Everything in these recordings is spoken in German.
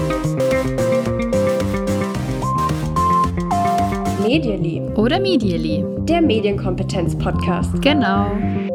Medially oder Medially, der Medienkompetenz-Podcast. Genau.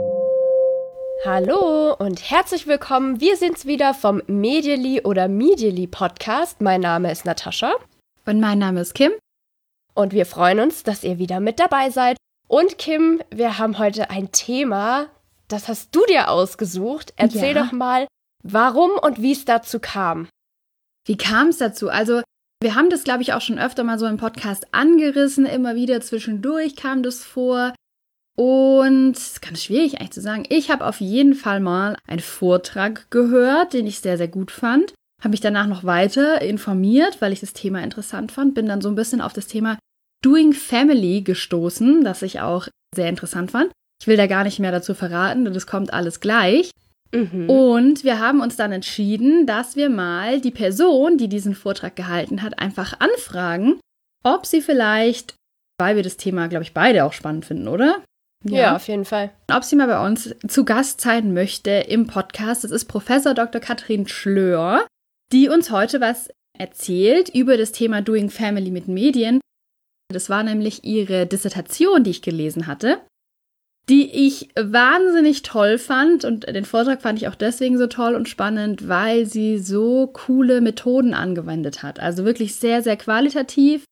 Hallo und herzlich willkommen. Wir sind's wieder vom Medially oder Medially Podcast. Mein Name ist Natascha. Und mein Name ist Kim. Und wir freuen uns, dass ihr wieder mit dabei seid. Und Kim, wir haben heute ein Thema, das hast du dir ausgesucht. Erzähl doch mal, warum und wie es dazu kam. Wie kam es dazu? Also, wir haben das, glaube ich, auch schon öfter mal so im Podcast angerissen. Immer wieder zwischendurch kam das vor. Und es ist ganz schwierig eigentlich zu sagen. Ich habe auf jeden Fall mal einen Vortrag gehört, den ich sehr, sehr gut fand. Habe mich danach noch weiter informiert, weil ich das Thema interessant fand. Bin dann so ein bisschen auf das Thema Doing Family gestoßen, das ich auch sehr interessant fand. Ich will da gar nicht mehr dazu verraten, denn das kommt alles gleich. Und wir haben uns dann entschieden, dass wir mal die Person, die diesen Vortrag gehalten hat, einfach anfragen, ob sie vielleicht, weil wir das Thema, glaube ich, beide auch spannend finden, oder? Ja, auf jeden Fall. Ob sie mal bei uns zu Gast sein möchte im Podcast. Das ist Professor Dr. Katrin Schlör, die uns heute was erzählt über das Thema Doing Family mit Medien. Das war nämlich ihre Dissertation, die ich gelesen hatte, die ich wahnsinnig toll fand. Und den Vortrag fand ich auch deswegen so toll und spannend, weil sie so coole Methoden angewendet hat. Also wirklich sehr, sehr qualitativ.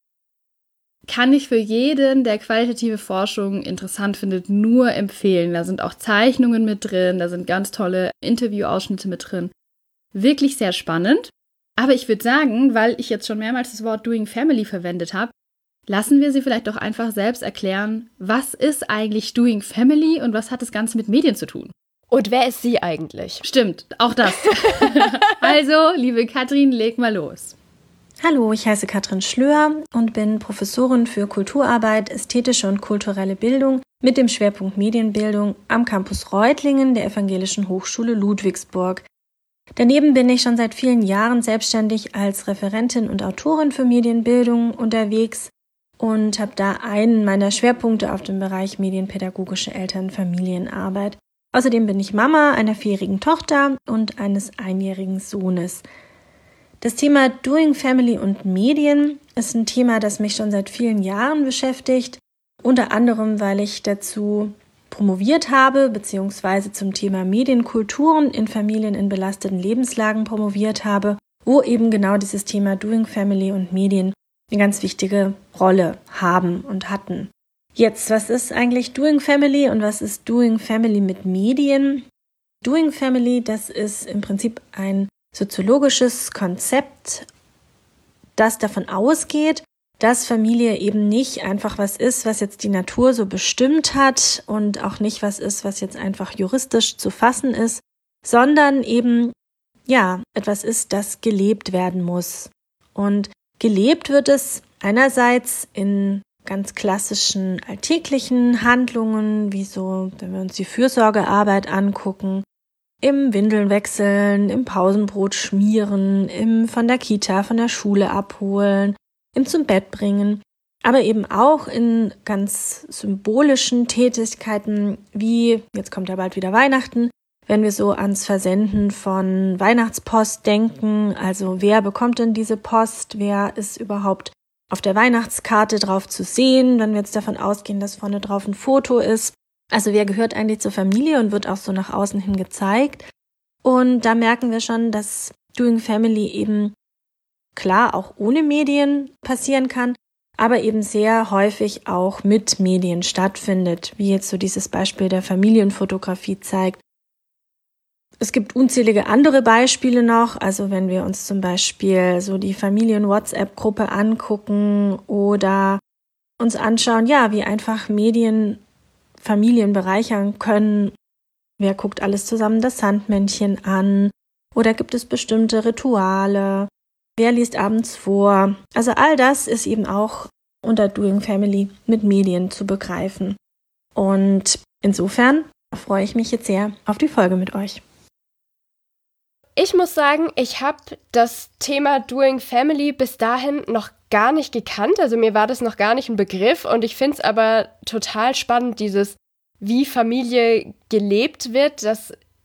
Kann ich für jeden, der qualitative Forschung interessant findet, nur empfehlen. Da sind auch Zeichnungen mit drin, da sind ganz tolle Interviewausschnitte mit drin. Wirklich sehr spannend. Aber ich würde sagen, weil ich jetzt schon mehrmals das Wort Doing Family verwendet habe, lassen wir sie vielleicht doch einfach selbst erklären, was ist eigentlich Doing Family und was hat das Ganze mit Medien zu tun? Und wer ist sie eigentlich? Stimmt, auch das. Also, liebe Katrin, leg mal los. Hallo, ich heiße Katrin Schlör und bin Professorin für Kulturarbeit, ästhetische und kulturelle Bildung mit dem Schwerpunkt Medienbildung am Campus Reutlingen der Evangelischen Hochschule Ludwigsburg. Daneben bin ich schon seit vielen Jahren selbstständig als Referentin und Autorin für Medienbildung unterwegs und habe da einen meiner Schwerpunkte auf dem Bereich medienpädagogische Eltern-Familienarbeit. Außerdem bin ich Mama einer 4-jährigen Tochter und eines 1-jährigen Sohnes. Das Thema Doing Family und Medien ist ein Thema, das mich schon seit vielen Jahren beschäftigt, unter anderem, weil ich dazu promoviert habe, beziehungsweise zum Thema Medienkulturen in Familien in belasteten Lebenslagen promoviert habe, wo eben genau dieses Thema Doing Family und Medien eine ganz wichtige Rolle haben und hatten. Jetzt, was ist eigentlich Doing Family und was ist Doing Family mit Medien? Doing Family, das ist im Prinzip ein soziologisches Konzept, das davon ausgeht, dass Familie eben nicht einfach was ist, was jetzt die Natur so bestimmt hat und auch nicht was ist, was jetzt einfach juristisch zu fassen ist, sondern eben, etwas ist, das gelebt werden muss. Und gelebt wird es einerseits in ganz klassischen alltäglichen Handlungen, wie so, wenn wir uns die Fürsorgearbeit angucken, im Windeln wechseln, im Pausenbrot schmieren, im von der Kita, von der Schule abholen, im zum Bett bringen, aber eben auch in ganz symbolischen Tätigkeiten, wie, jetzt kommt ja bald wieder Weihnachten, wenn wir so ans Versenden von Weihnachtspost denken, also wer bekommt denn diese Post, wer ist überhaupt auf der Weihnachtskarte drauf zu sehen, wenn wir jetzt davon ausgehen, dass vorne drauf ein Foto ist. Also wer gehört eigentlich zur Familie und wird auch so nach außen hin gezeigt. Und da merken wir schon, dass Doing Family eben klar auch ohne Medien passieren kann, aber eben sehr häufig auch mit Medien stattfindet, wie jetzt so dieses Beispiel der Familienfotografie zeigt. Es gibt unzählige andere Beispiele noch, also wenn wir uns zum Beispiel so die Familien-WhatsApp-Gruppe angucken oder uns anschauen, wie einfach Medien Familien bereichern können. Wer guckt alles zusammen das Sandmännchen an? Oder gibt es bestimmte Rituale? Wer liest abends vor? Also all das ist eben auch unter Doing Family mit Medien zu begreifen. Und insofern freue ich mich jetzt sehr auf die Folge mit euch. Ich muss sagen, ich habe das Thema Doing Family bis dahin noch gar nicht gekannt. Also mir war das noch gar nicht ein Begriff und ich finde es aber total spannend, wie Familie gelebt wird, dass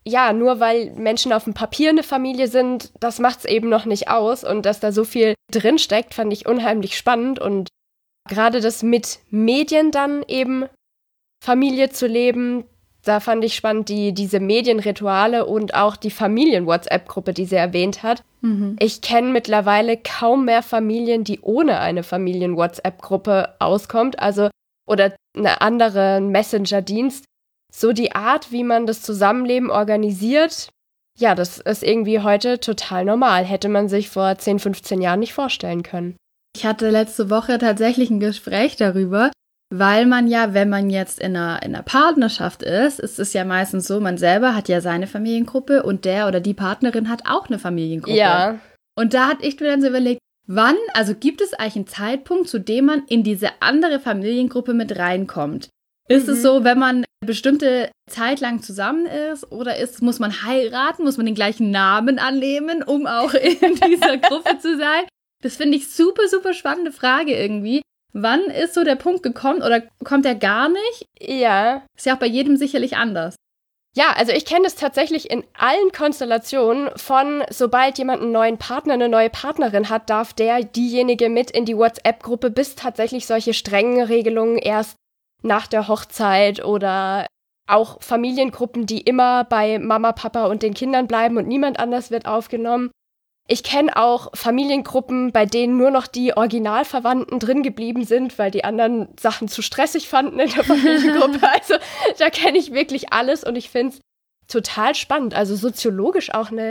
ja, nur weil Menschen auf dem Papier eine Familie sind, das macht's eben noch nicht aus. Und dass da so viel drinsteckt, fand ich unheimlich spannend. Und gerade das mit Medien dann eben Familie zu leben, da fand ich spannend, diese Medienrituale und auch die Familien-WhatsApp-Gruppe, die sie erwähnt hat. Ich kenne mittlerweile kaum mehr Familien, die ohne eine Familien-WhatsApp-Gruppe auskommt, also oder eine andere Messenger-Dienst. So die Art, wie man das Zusammenleben organisiert, ja, das ist irgendwie heute total normal. Hätte man sich vor 10, 15 Jahren nicht vorstellen können. Ich hatte letzte Woche tatsächlich ein Gespräch darüber, weil man ja, wenn man jetzt in einer Partnerschaft ist es ja meistens so, man selber hat ja seine Familiengruppe und der oder die Partnerin hat auch eine Familiengruppe. Ja. Und da hatte ich mir dann so überlegt, also gibt es eigentlich einen Zeitpunkt, zu dem man in diese andere Familiengruppe mit reinkommt? Ist es so, wenn man eine bestimmte Zeit lang zusammen ist oder muss man heiraten, muss man den gleichen Namen annehmen, um auch in dieser Gruppe zu sein? Das finde ich super, super spannende Frage irgendwie. Wann ist so der Punkt gekommen oder kommt er gar nicht? Ja. Ist ja auch bei jedem sicherlich anders. Ja, also ich kenne das tatsächlich in allen Konstellationen von, sobald jemand einen neuen Partner, eine neue Partnerin hat, darf diejenige mit in die WhatsApp-Gruppe, bis tatsächlich solche strengen Regelungen erst nach der Hochzeit oder auch Familiengruppen, die immer bei Mama, Papa und den Kindern bleiben und niemand anders wird aufgenommen. Ich kenne auch Familiengruppen, bei denen nur noch die Originalverwandten drin geblieben sind, weil die anderen Sachen zu stressig fanden in der Familiengruppe. Also da kenne ich wirklich alles und ich finde es total spannend. Also soziologisch auch eine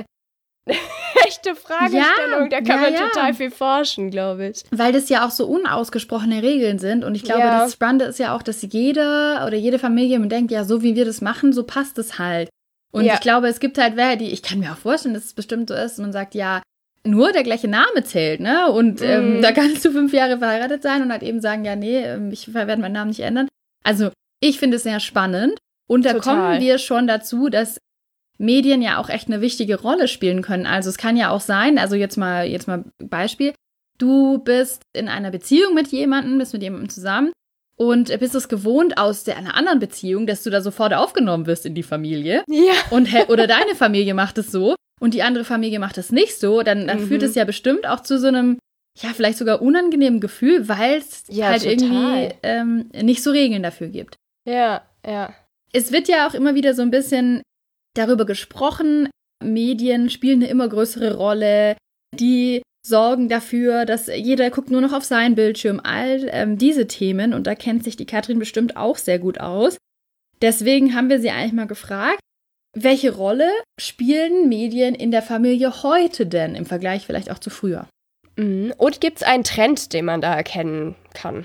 echte Fragestellung. Da kann man total viel forschen, glaube ich. Weil das ja auch so unausgesprochene Regeln sind. Und ich glaube, das Spannende ist ja auch, dass jeder oder jede Familie denkt, ja, so wie wir das machen, so passt es halt. Und ich glaube, es gibt halt welche, ich kann mir auch vorstellen, dass es bestimmt so ist, man sagt, ja, nur der gleiche Name zählt, ne? Und da kannst du 5 Jahre verheiratet sein und halt eben sagen, ja, nee, ich werde meinen Namen nicht ändern. Also ich finde es sehr spannend. Und da kommen wir schon dazu, dass Medien ja auch echt eine wichtige Rolle spielen können. Also es kann ja auch sein, also jetzt mal Beispiel, du bist in einer Beziehung mit jemandem, bist mit jemandem zusammen und bist es gewohnt aus einer anderen Beziehung, dass du da sofort aufgenommen wirst in die Familie. Ja. Oder deine Familie macht es so und die andere Familie macht es nicht so, dann führt es ja bestimmt auch zu so einem, ja, vielleicht sogar unangenehmen Gefühl, weil es halt total irgendwie nicht so Regeln dafür gibt. Ja, ja. Es wird ja auch immer wieder so ein bisschen darüber gesprochen, Medien spielen eine immer größere Rolle, die sorgen dafür, dass jeder guckt nur noch auf seinen Bildschirm, all diese Themen. Und da kennt sich die Katrin bestimmt auch sehr gut aus. Deswegen haben wir sie eigentlich mal gefragt, welche Rolle spielen Medien in der Familie heute denn im Vergleich vielleicht auch zu früher? Und gibt es einen Trend, den man da erkennen kann?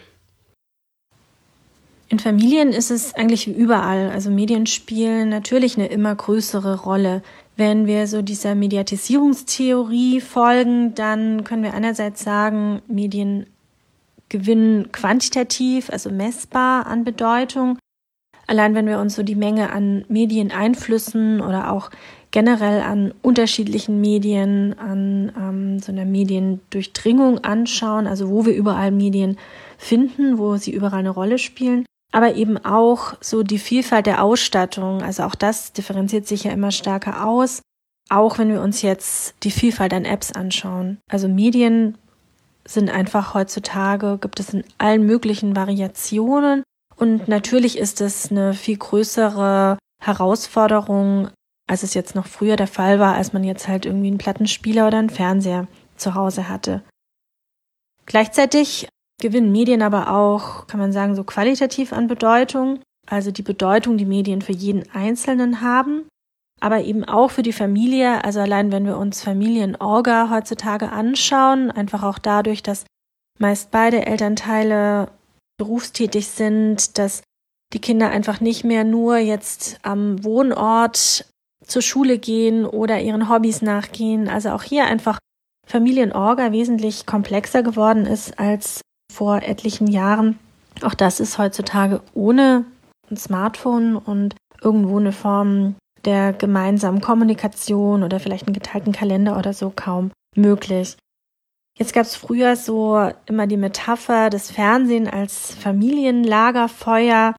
In Familien ist es eigentlich wie überall. Also Medien spielen natürlich eine immer größere Rolle. Wenn wir so dieser Mediatisierungstheorie folgen, dann können wir einerseits sagen, Medien gewinnen quantitativ, also messbar an Bedeutung. Allein wenn wir uns so die Menge an Medieneinflüssen oder auch generell an unterschiedlichen Medien, an so einer Mediendurchdringung anschauen, also wo wir überall Medien finden, wo sie überall eine Rolle spielen. Aber eben auch so die Vielfalt der Ausstattung, also auch das differenziert sich ja immer stärker aus, auch wenn wir uns jetzt die Vielfalt an Apps anschauen. Also Medien sind einfach heutzutage, gibt es in allen möglichen Variationen und natürlich ist es eine viel größere Herausforderung, als es jetzt noch früher der Fall war, als man jetzt halt irgendwie einen Plattenspieler oder einen Fernseher zu Hause hatte. Gleichzeitig gewinnen Medien aber auch, kann man sagen, so qualitativ an Bedeutung, also die Bedeutung, die Medien für jeden Einzelnen haben, aber eben auch für die Familie, also allein wenn wir uns Familienorga heutzutage anschauen, einfach auch dadurch, dass meist beide Elternteile berufstätig sind, dass die Kinder einfach nicht mehr nur jetzt am Wohnort zur Schule gehen oder ihren Hobbys nachgehen, also auch hier einfach Familienorga wesentlich komplexer geworden ist als vor etlichen Jahren. Auch das ist heutzutage ohne ein Smartphone und irgendwo eine Form der gemeinsamen Kommunikation oder vielleicht einen geteilten Kalender oder so kaum möglich. Jetzt gab es früher so immer die Metapher des Fernsehen als Familienlagerfeuer.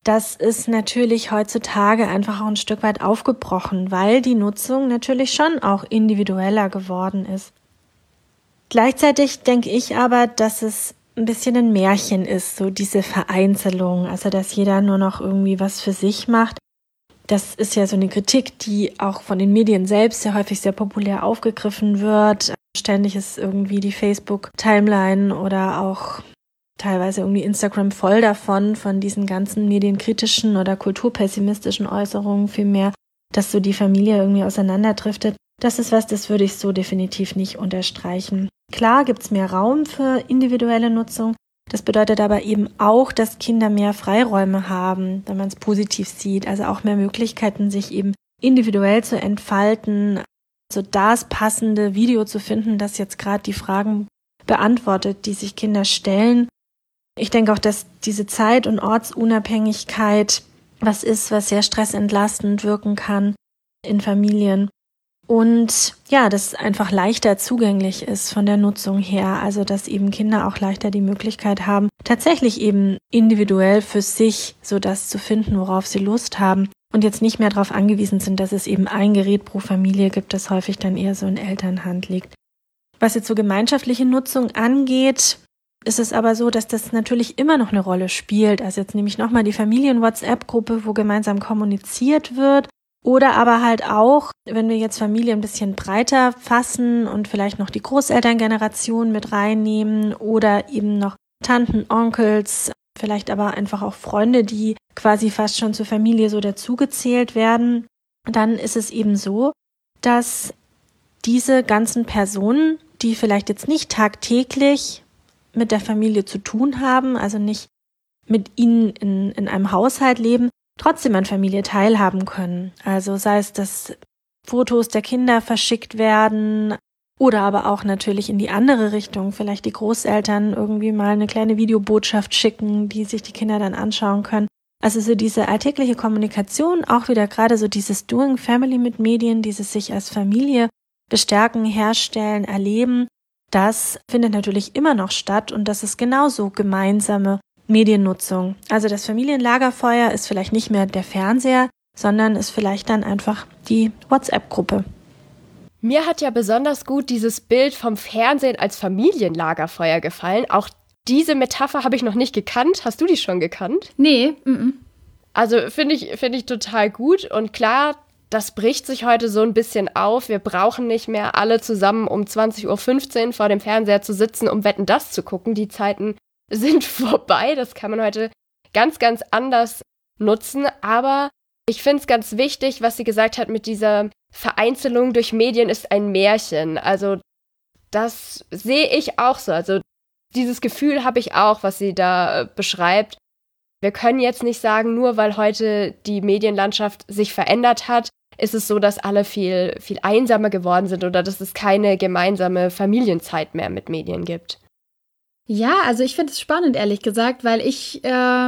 das ist natürlich heutzutage einfach auch ein Stück weit aufgebrochen, weil die Nutzung natürlich schon auch individueller geworden ist. Gleichzeitig denke ich aber, dass es ein bisschen ein Märchen ist, so diese Vereinzelung, also dass jeder nur noch irgendwie was für sich macht. Das ist ja so eine Kritik, die auch von den Medien selbst sehr häufig sehr populär aufgegriffen wird. Ständig ist irgendwie die Facebook-Timeline oder auch teilweise irgendwie Instagram voll davon, von diesen ganzen medienkritischen oder kulturpessimistischen Äußerungen vielmehr, dass so die Familie irgendwie auseinanderdriftet. Das ist was, das würde ich so definitiv nicht unterstreichen. Klar gibt's mehr Raum für individuelle Nutzung. Das bedeutet aber eben auch, dass Kinder mehr Freiräume haben, wenn man es positiv sieht. Also auch mehr Möglichkeiten, sich eben individuell zu entfalten, so das passende Video zu finden, das jetzt gerade die Fragen beantwortet, die sich Kinder stellen. Ich denke auch, dass diese Zeit- und Ortsunabhängigkeit was ist, was sehr stressentlastend wirken kann in Familien. Und ja, das einfach leichter zugänglich ist von der Nutzung her. Also dass eben Kinder auch leichter die Möglichkeit haben, tatsächlich eben individuell für sich so das zu finden, worauf sie Lust haben. Und jetzt nicht mehr darauf angewiesen sind, dass es eben ein Gerät pro Familie gibt, das häufig dann eher so in Elternhand liegt. Was jetzt so gemeinschaftliche Nutzung angeht, ist es aber so, dass das natürlich immer noch eine Rolle spielt. Also jetzt nehme ich nochmal die Familien-WhatsApp-Gruppe, wo gemeinsam kommuniziert wird. Oder aber halt auch, wenn wir jetzt Familie ein bisschen breiter fassen und vielleicht noch die Großelterngeneration mit reinnehmen oder eben noch Tanten, Onkels, vielleicht aber einfach auch Freunde, die quasi fast schon zur Familie so dazugezählt werden, dann ist es eben so, dass diese ganzen Personen, die vielleicht jetzt nicht tagtäglich mit der Familie zu tun haben, also nicht mit ihnen in einem Haushalt leben, trotzdem an Familie teilhaben können. Also sei es, dass Fotos der Kinder verschickt werden oder aber auch natürlich in die andere Richtung, vielleicht die Großeltern irgendwie mal eine kleine Videobotschaft schicken, die sich die Kinder dann anschauen können. Also so diese alltägliche Kommunikation, auch wieder gerade so dieses Doing Family mit Medien, dieses sich als Familie bestärken, herstellen, erleben, das findet natürlich immer noch statt und das ist genauso gemeinsame Mediennutzung. Also das Familienlagerfeuer ist vielleicht nicht mehr der Fernseher, sondern ist vielleicht dann einfach die WhatsApp-Gruppe. Mir hat ja besonders gut dieses Bild vom Fernsehen als Familienlagerfeuer gefallen. Auch diese Metapher habe ich noch nicht gekannt. Hast du die schon gekannt? Nee. Also finde ich total gut. Und klar, das bricht sich heute so ein bisschen auf. Wir brauchen nicht mehr alle zusammen um 20.15 Uhr vor dem Fernseher zu sitzen, um Wetten, das zu gucken. Die Zeiten sind vorbei. Das kann man heute ganz, ganz anders nutzen. Aber ich finde es ganz wichtig, was sie gesagt hat mit dieser Vereinzelung durch Medien ist ein Märchen. Also das sehe ich auch so. Also dieses Gefühl habe ich auch, was sie da beschreibt. Wir können jetzt nicht sagen, nur weil heute die Medienlandschaft sich verändert hat, ist es so, dass alle viel, viel einsamer geworden sind oder dass es keine gemeinsame Familienzeit mehr mit Medien gibt. Ja, also ich finde es spannend, ehrlich gesagt, weil ich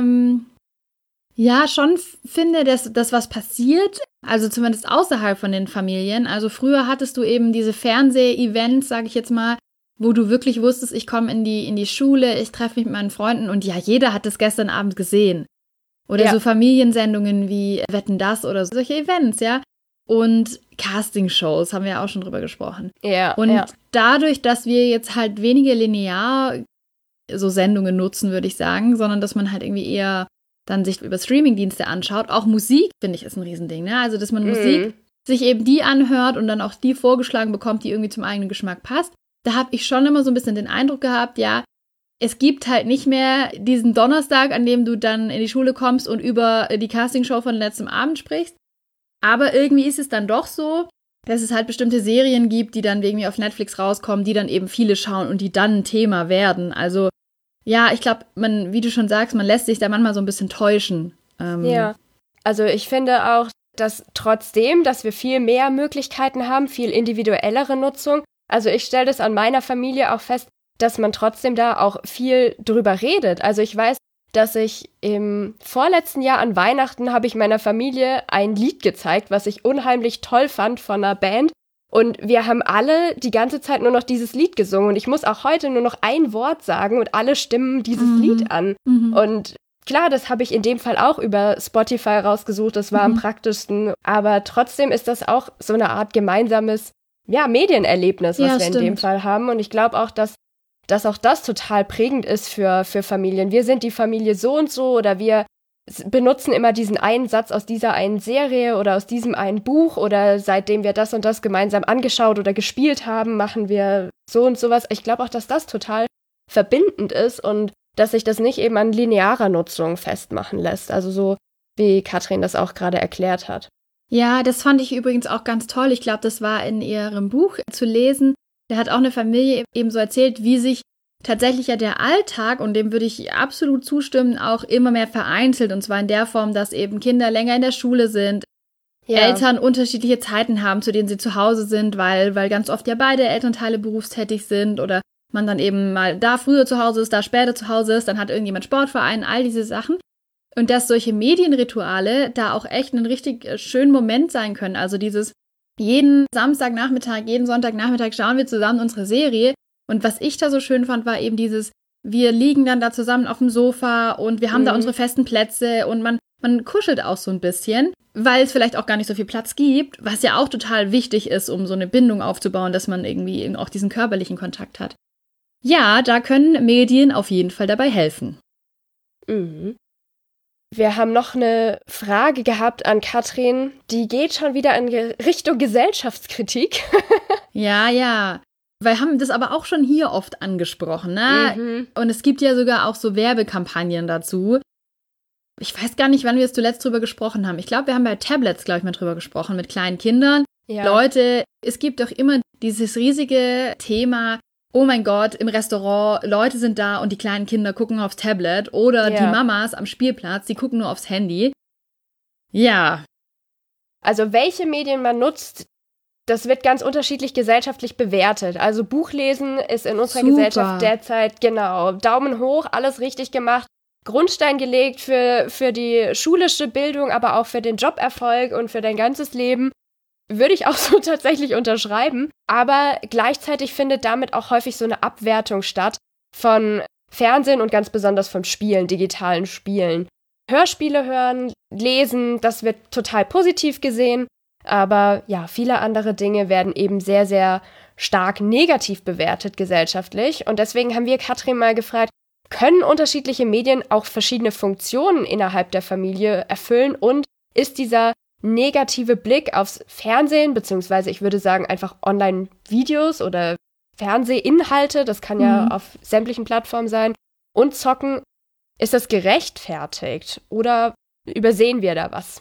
schon finde, dass was passiert, also zumindest außerhalb von den Familien. Also früher hattest du eben diese Fernseh-Events, sage ich jetzt mal, wo du wirklich wusstest, ich komme in die Schule, ich treffe mich mit meinen Freunden und ja, jeder hat es gestern Abend gesehen. Oder so Familiensendungen wie Wetten, das oder solche Events, ja. Und Castingshows, haben wir ja auch schon drüber gesprochen. Ja. Und dadurch, dass wir jetzt halt weniger linear so Sendungen nutzen, würde ich sagen, sondern dass man halt irgendwie eher dann sich über Streamingdienste anschaut. Auch Musik, finde ich, ist ein Riesending, ne? Also, dass man Musik sich eben die anhört und dann auch die vorgeschlagen bekommt, die irgendwie zum eigenen Geschmack passt. Da habe ich schon immer so ein bisschen den Eindruck gehabt, ja, es gibt halt nicht mehr diesen Donnerstag, an dem du dann in die Schule kommst und über die Castingshow von letztem Abend sprichst. Aber irgendwie ist es dann doch so, dass es halt bestimmte Serien gibt, die dann irgendwie auf Netflix rauskommen, die dann eben viele schauen und die dann ein Thema werden. Also ja, ich glaube, wie du schon sagst, man lässt sich da manchmal so ein bisschen täuschen. Ja, also ich finde auch, dass trotzdem, dass wir viel mehr Möglichkeiten haben, viel individuellere Nutzung. Also ich stelle das an meiner Familie auch fest, dass man trotzdem da auch viel drüber redet. Also ich weiß, dass ich im vorletzten Jahr an Weihnachten habe ich meiner Familie ein Lied gezeigt, was ich unheimlich toll fand von einer Band. Und wir haben alle die ganze Zeit nur noch dieses Lied gesungen. Und ich muss auch heute nur noch ein Wort sagen und alle stimmen dieses Lied an. Und Klar, das habe ich in dem Fall auch über Spotify rausgesucht, das war am praktischsten, aber trotzdem ist das auch so eine Art gemeinsames, Medienerlebnis, was wir in dem Fall haben. Und ich glaube auch, dass auch das total prägend ist für Familien. Wir sind die Familie so und so oder wir benutzen immer diesen einen Satz aus dieser einen Serie oder aus diesem einen Buch oder seitdem wir das und das gemeinsam angeschaut oder gespielt haben, machen wir so und sowas. Ich glaube auch, dass das total verbindend ist und dass sich das nicht eben an linearer Nutzung festmachen lässt. Also so, wie Katrin das auch gerade erklärt hat. Ja, das fand ich übrigens auch ganz toll. Ich glaube, das war in ihrem Buch zu lesen. Da hat auch eine Familie eben so erzählt, wie sich tatsächlich ja der Alltag, und dem würde ich absolut zustimmen, auch immer mehr vereinzelt. Und zwar in der Form, dass eben Kinder länger in der Schule sind, Eltern unterschiedliche Zeiten haben, zu denen sie zu Hause sind, weil ganz oft ja beide Elternteile berufstätig sind oder man dann eben mal da früher zu Hause ist, da später zu Hause ist, dann hat irgendjemand Sportverein, all diese Sachen. Und dass solche Medienrituale da auch echt ein richtig schönen Moment sein können. Also dieses, jeden Samstagnachmittag, jeden Sonntagnachmittag schauen wir zusammen unsere Serie. Und was ich da so schön fand, war eben dieses, wir liegen dann da zusammen auf dem Sofa und wir haben da unsere festen Plätze und man kuschelt auch so ein bisschen, weil es vielleicht auch gar nicht so viel Platz gibt, was ja auch total wichtig ist, um so eine Bindung aufzubauen, dass man irgendwie auch diesen körperlichen Kontakt hat. Ja, da können Medien auf jeden Fall dabei helfen. Mhm. Wir haben noch eine Frage gehabt an Katrin, die geht schon wieder in Richtung Gesellschaftskritik. Ja, weil haben das aber auch schon hier oft angesprochen, ne? Und es gibt ja sogar auch so Werbekampagnen dazu. Ich weiß gar nicht, wann wir es zuletzt drüber gesprochen haben. Ich glaube, wir haben bei Tablets, mal drüber gesprochen mit kleinen Kindern. Ja. Leute, es gibt doch immer dieses riesige Thema, oh mein Gott, im Restaurant, Leute sind da und die kleinen Kinder gucken aufs Tablet oder die Mamas am Spielplatz, die gucken nur aufs Handy. Ja. Also welche Medien man nutzt, das wird ganz unterschiedlich gesellschaftlich bewertet. Also Buchlesen ist in unserer Gesellschaft derzeit, Daumen hoch, alles richtig gemacht, Grundstein gelegt für die schulische Bildung, aber auch für den Joberfolg und für dein ganzes Leben. Würde ich auch so tatsächlich unterschreiben. Aber gleichzeitig findet damit auch häufig so eine Abwertung statt von Fernsehen und ganz besonders von Spielen, digitalen Spielen. Hörspiele hören, lesen, das wird total positiv gesehen. Aber ja, viele andere Dinge werden eben sehr, sehr stark negativ bewertet gesellschaftlich. Und deswegen haben wir Katrin mal gefragt, können unterschiedliche Medien auch verschiedene Funktionen innerhalb der Familie erfüllen? Und ist dieser negative Blick aufs Fernsehen, beziehungsweise ich würde sagen einfach Online-Videos oder Fernsehinhalte, das kann ja auf sämtlichen Plattformen sein, und Zocken, ist das gerechtfertigt? Oder übersehen wir da was?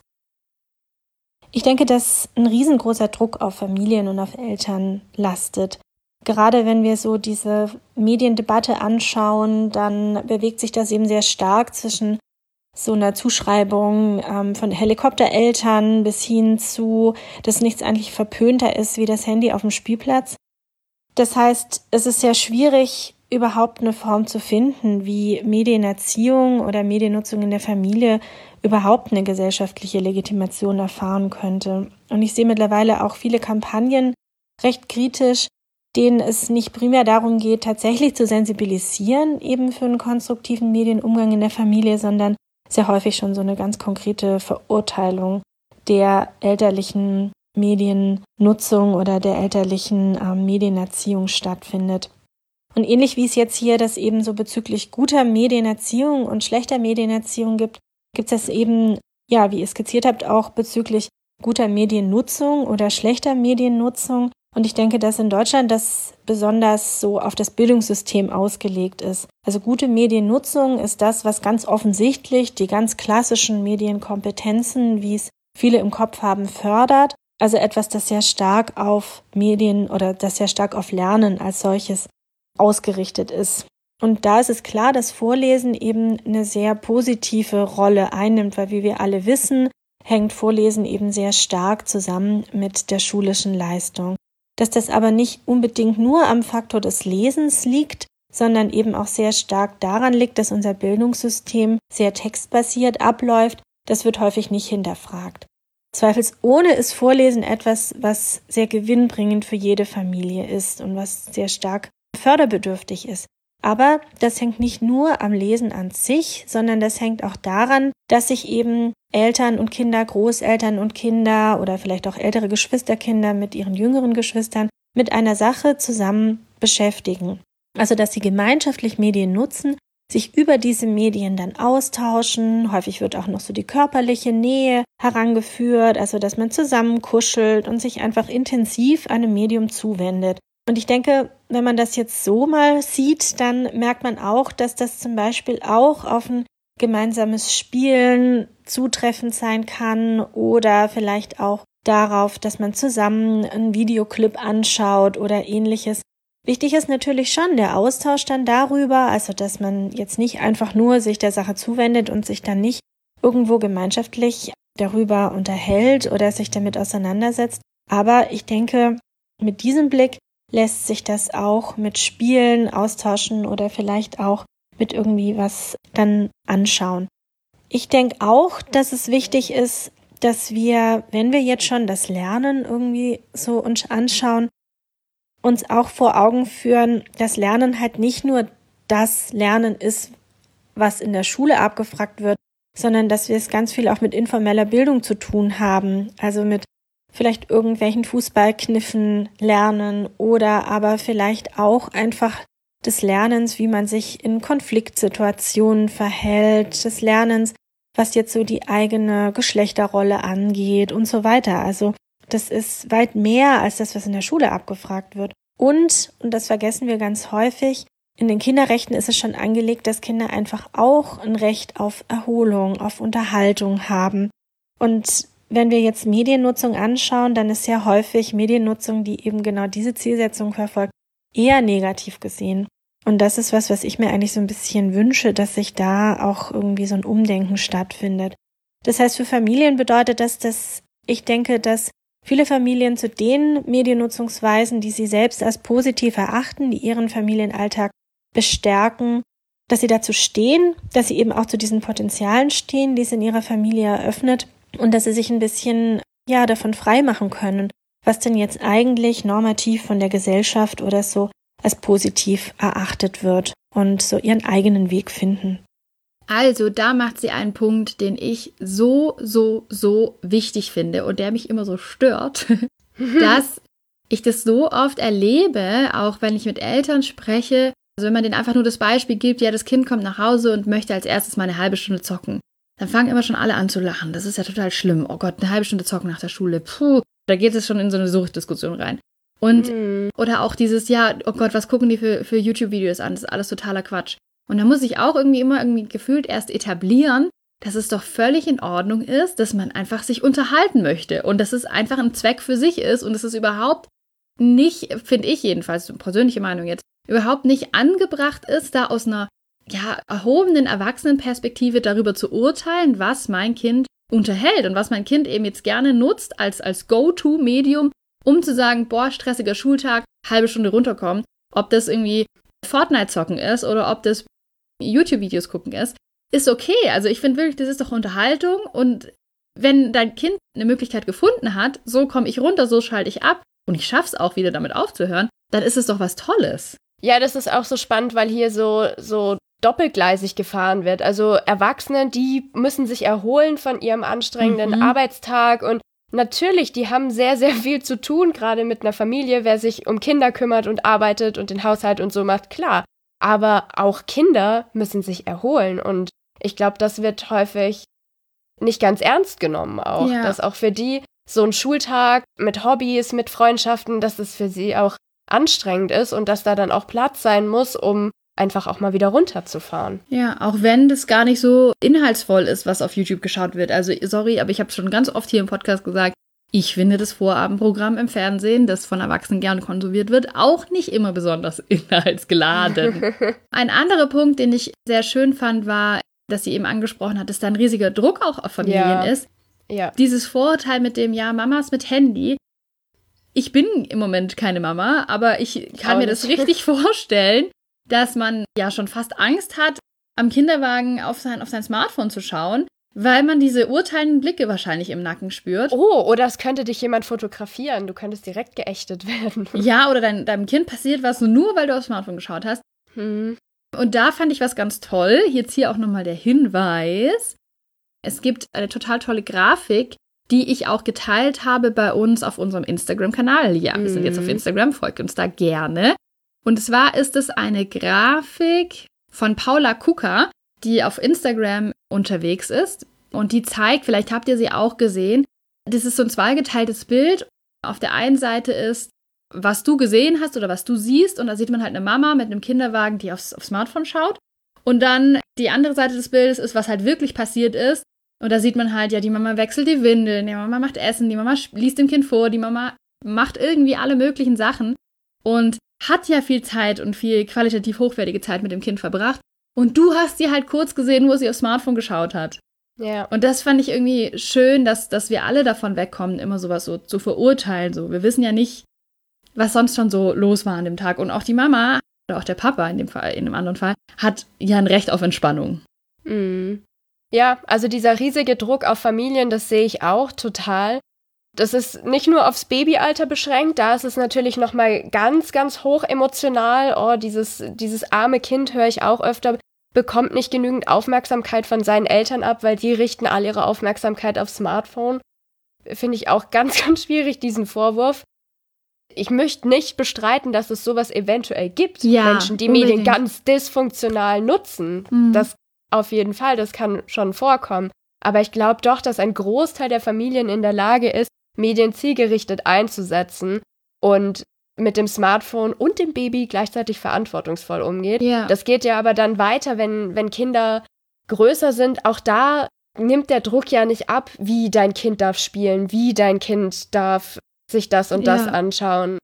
Ich denke, dass ein riesengroßer Druck auf Familien und auf Eltern lastet. Gerade wenn wir so diese Mediendebatte anschauen, dann bewegt sich das eben sehr stark zwischen so einer Zuschreibung von Helikoptereltern bis hin zu, dass nichts eigentlich verpönter ist wie das Handy auf dem Spielplatz. Das heißt, es ist sehr schwierig, überhaupt eine Form zu finden, wie Medienerziehung oder Mediennutzung in der Familie überhaupt eine gesellschaftliche Legitimation erfahren könnte. Und ich sehe mittlerweile auch viele Kampagnen recht kritisch, denen es nicht primär darum geht, tatsächlich zu sensibilisieren, eben für einen konstruktiven Medienumgang in der Familie, sondern sehr häufig schon so eine ganz konkrete Verurteilung der elterlichen Mediennutzung oder der elterlichen Medienerziehung stattfindet. Und ähnlich wie es jetzt hier das eben so bezüglich guter Medienerziehung und schlechter Medienerziehung gibt es das eben, ja, wie ihr skizziert habt, auch bezüglich guter Mediennutzung oder schlechter Mediennutzung. Und ich denke, dass in Deutschland das besonders so auf das Bildungssystem ausgelegt ist. Also gute Mediennutzung ist das, was ganz offensichtlich die ganz klassischen Medienkompetenzen, wie es viele im Kopf haben, fördert. Also etwas, das sehr stark auf Medien oder das sehr stark auf Lernen als solches ausgerichtet ist. Und da ist es klar, dass Vorlesen eben eine sehr positive Rolle einnimmt, weil wie wir alle wissen, hängt Vorlesen eben sehr stark zusammen mit der schulischen Leistung. Dass das aber nicht unbedingt nur am Faktor des Lesens liegt, sondern eben auch sehr stark daran liegt, dass unser Bildungssystem sehr textbasiert abläuft, das wird häufig nicht hinterfragt. Zweifelsohne ist Vorlesen etwas, was sehr gewinnbringend für jede Familie ist und was sehr stark förderbedürftig ist. Aber das hängt nicht nur am Lesen an sich, sondern das hängt auch daran, dass sich eben Eltern und Kinder, Großeltern und Kinder oder vielleicht auch ältere Geschwisterkinder mit ihren jüngeren Geschwistern mit einer Sache zusammen beschäftigen. Also dass sie gemeinschaftlich Medien nutzen, sich über diese Medien dann austauschen. Häufig wird auch noch so die körperliche Nähe herangeführt, also dass man zusammen kuschelt und sich einfach intensiv einem Medium zuwendet. Und ich denke, wenn man das jetzt so mal sieht, dann merkt man auch, dass das zum Beispiel auch auf ein gemeinsames Spielen zutreffend sein kann oder vielleicht auch darauf, dass man zusammen einen Videoclip anschaut oder ähnliches. Wichtig ist natürlich schon der Austausch dann darüber, also dass man jetzt nicht einfach nur sich der Sache zuwendet und sich dann nicht irgendwo gemeinschaftlich darüber unterhält oder sich damit auseinandersetzt. Aber ich denke, mit diesem Blick lässt sich das auch mit Spielen austauschen oder vielleicht auch mit irgendwie was dann anschauen. Ich denke auch, dass es wichtig ist, dass wir, wenn wir jetzt schon das Lernen irgendwie so uns anschauen, uns auch vor Augen führen, dass Lernen halt nicht nur das Lernen ist, was in der Schule abgefragt wird, sondern dass wir es ganz viel auch mit informeller Bildung zu tun haben, also mit vielleicht irgendwelchen Fußballkniffen lernen oder aber vielleicht auch einfach des Lernens, wie man sich in Konfliktsituationen verhält, des Lernens, was jetzt so die eigene Geschlechterrolle angeht und so weiter. Also das ist weit mehr als das, was in der Schule abgefragt wird. Und das vergessen wir ganz häufig, in den Kinderrechten ist es schon angelegt, dass Kinder einfach auch ein Recht auf Erholung, auf Unterhaltung haben. Und wenn wir jetzt Mediennutzung anschauen, dann ist sehr häufig Mediennutzung, die eben genau diese Zielsetzung verfolgt, eher negativ gesehen. Und das ist was ich mir eigentlich so ein bisschen wünsche, dass sich da auch irgendwie so ein Umdenken stattfindet. Das heißt, für Familien bedeutet das, dass ich denke, dass viele Familien zu den Mediennutzungsweisen, die sie selbst als positiv erachten, die ihren Familienalltag bestärken, dass sie dazu stehen, dass sie eben auch zu diesen Potenzialen stehen, die es in ihrer Familie eröffnet und dass sie sich ein bisschen davon frei machen können, was denn jetzt eigentlich normativ von der Gesellschaft oder so als positiv erachtet wird und so ihren eigenen Weg finden. Also, da macht sie einen Punkt, den ich so wichtig finde und der mich immer so stört, dass ich das so oft erlebe, auch wenn ich mit Eltern spreche, also wenn man denen einfach nur das Beispiel gibt, ja, das Kind kommt nach Hause und möchte als erstes mal eine halbe Stunde zocken, dann fangen immer schon alle an zu lachen. Das ist ja total schlimm. Oh Gott, eine halbe Stunde zocken nach der Schule. Puh, da geht es schon in so eine Suchtdiskussion rein. Und oder auch dieses, ja, oh Gott, was gucken die für YouTube-Videos an? Das ist alles totaler Quatsch. Und da muss ich auch irgendwie gefühlt erst etablieren, dass es doch völlig in Ordnung ist, dass man einfach sich unterhalten möchte und dass es einfach ein Zweck für sich ist und dass es überhaupt nicht, finde ich jedenfalls, persönliche Meinung jetzt, überhaupt nicht angebracht ist, da aus einer erhobenen Erwachsenenperspektive darüber zu urteilen, was mein Kind unterhält und was mein Kind eben jetzt gerne nutzt als Go-To-Medium, um zu sagen, boah, stressiger Schultag, halbe Stunde runterkommen. Ob das irgendwie Fortnite zocken ist oder ob das YouTube-Videos gucken ist okay. Also ich finde wirklich, das ist doch Unterhaltung und wenn dein Kind eine Möglichkeit gefunden hat, so komme ich runter, so schalte ich ab und ich schaffe es auch wieder damit aufzuhören, dann ist es doch was Tolles. Ja, das ist auch so spannend, weil hier so doppelgleisig gefahren wird. Also Erwachsene, die müssen sich erholen von ihrem anstrengenden Arbeitstag und natürlich, die haben sehr, sehr viel zu tun, gerade mit einer Familie, wer sich um Kinder kümmert und arbeitet und den Haushalt und so macht, klar. Aber auch Kinder müssen sich erholen und ich glaube, das wird häufig nicht ganz ernst genommen auch. Ja. Dass auch für die so ein Schultag mit Hobbys, mit Freundschaften, dass es für sie auch anstrengend ist und dass da dann auch Platz sein muss, um einfach auch mal wieder runterzufahren. Ja, auch wenn das gar nicht so inhaltsvoll ist, was auf YouTube geschaut wird. Also sorry, aber ich habe schon ganz oft hier im Podcast gesagt, ich finde das Vorabendprogramm im Fernsehen, das von Erwachsenen gerne konsumiert wird, auch nicht immer besonders inhaltsgeladen. Ein anderer Punkt, den ich sehr schön fand, war, dass sie eben angesprochen hat, dass da ein riesiger Druck auch auf Familien ist. Ja. Dieses Vorurteil mit dem, ja, Mamas mit Handy. Ich bin im Moment keine Mama, aber ich kann mir das richtig vorstellen, dass man ja schon fast Angst hat, am Kinderwagen auf sein Smartphone zu schauen, weil man diese urteilenden Blicke wahrscheinlich im Nacken spürt. Oh, oder es könnte dich jemand fotografieren. Du könntest direkt geächtet werden. Ja, oder deinem Kind passiert was nur, weil du aufs Smartphone geschaut hast. Und da fand ich was ganz toll. Jetzt hier auch nochmal der Hinweis. Es gibt eine total tolle Grafik, die ich auch geteilt habe bei uns auf unserem Instagram-Kanal. Ja, wir sind jetzt auf Instagram, folgt uns da gerne. Und zwar ist es eine Grafik von Paula Kuka, die auf Instagram unterwegs ist. Und die zeigt, vielleicht habt ihr sie auch gesehen, das ist so ein zweigeteiltes Bild. Auf der einen Seite ist, was du gesehen hast oder was du siehst. Und da sieht man halt eine Mama mit einem Kinderwagen, die aufs Smartphone schaut. Und dann die andere Seite des Bildes ist, was halt wirklich passiert ist. Und da sieht man halt, ja, die Mama wechselt die Windeln, die Mama macht Essen, die Mama liest dem Kind vor, die Mama macht irgendwie alle möglichen Sachen und hat ja viel Zeit und viel qualitativ hochwertige Zeit mit dem Kind verbracht. Und du hast sie halt kurz gesehen, wo sie aufs Smartphone geschaut hat. Ja. Und das fand ich irgendwie schön, dass wir alle davon wegkommen, immer sowas so zu verurteilen. So, wir wissen ja nicht, was sonst schon so los war an dem Tag. Und auch die Mama oder auch der Papa in dem anderen Fall hat ja ein Recht auf Entspannung. Mhm. Ja, also dieser riesige Druck auf Familien, das sehe ich auch total. Das ist nicht nur aufs Babyalter beschränkt, da ist es natürlich nochmal ganz, ganz hoch emotional. Oh, dieses arme Kind, höre ich auch öfter, bekommt nicht genügend Aufmerksamkeit von seinen Eltern ab, weil die richten all ihre Aufmerksamkeit aufs Smartphone. Finde ich auch ganz, ganz schwierig, diesen Vorwurf. Ich möchte nicht bestreiten, dass es sowas eventuell gibt. Ja, Menschen, die unbedingt. Medien ganz dysfunktional nutzen. Mhm. Das auf jeden Fall, das kann schon vorkommen. Aber ich glaube doch, dass ein Großteil der Familien in der Lage ist, Medien zielgerichtet einzusetzen und mit dem Smartphone und dem Baby gleichzeitig verantwortungsvoll umgeht. Ja. Das geht ja aber dann weiter, wenn Kinder größer sind. Auch da nimmt der Druck ja nicht ab, wie dein Kind darf spielen, wie dein Kind darf sich das und das anschauen.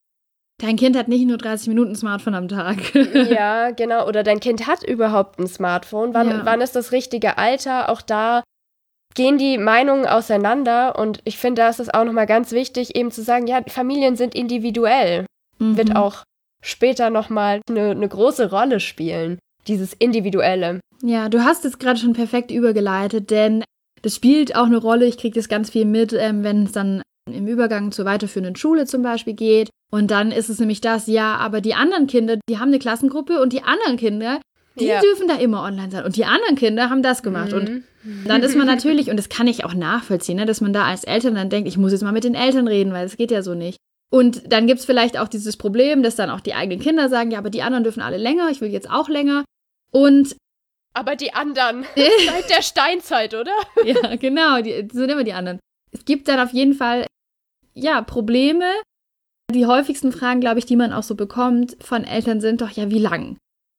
Dein Kind hat nicht nur 30 Minuten Smartphone am Tag. Ja, genau. Oder dein Kind hat überhaupt ein Smartphone. Wann ist das richtige Alter? Auch da gehen die Meinungen auseinander. Und ich finde, da ist es auch nochmal ganz wichtig, eben zu sagen, ja, Familien sind individuell. Wird auch später nochmal eine große Rolle spielen, dieses Individuelle. Ja, du hast es gerade schon perfekt übergeleitet, denn das spielt auch eine Rolle. Ich kriege das ganz viel mit, wenn es dann im Übergang zur weiterführenden Schule zum Beispiel geht. Und dann ist es nämlich das, ja, aber die anderen Kinder, die haben eine Klassengruppe und die anderen Kinder, die dürfen da immer online sein. Und die anderen Kinder haben das gemacht. Und dann ist man natürlich, und das kann ich auch nachvollziehen, ne, dass man da als Eltern dann denkt, ich muss jetzt mal mit den Eltern reden, weil es geht ja so nicht. Und dann gibt es vielleicht auch dieses Problem, dass dann auch die eigenen Kinder sagen, ja, aber die anderen dürfen alle länger, ich will jetzt auch länger. Und aber die anderen, seit der Steinzeit, oder? Ja, genau, die sind immer die anderen. Es gibt dann auf jeden Fall, ja, Probleme. Die häufigsten Fragen, glaube ich, die man auch so bekommt von Eltern sind doch, ja, wie lang?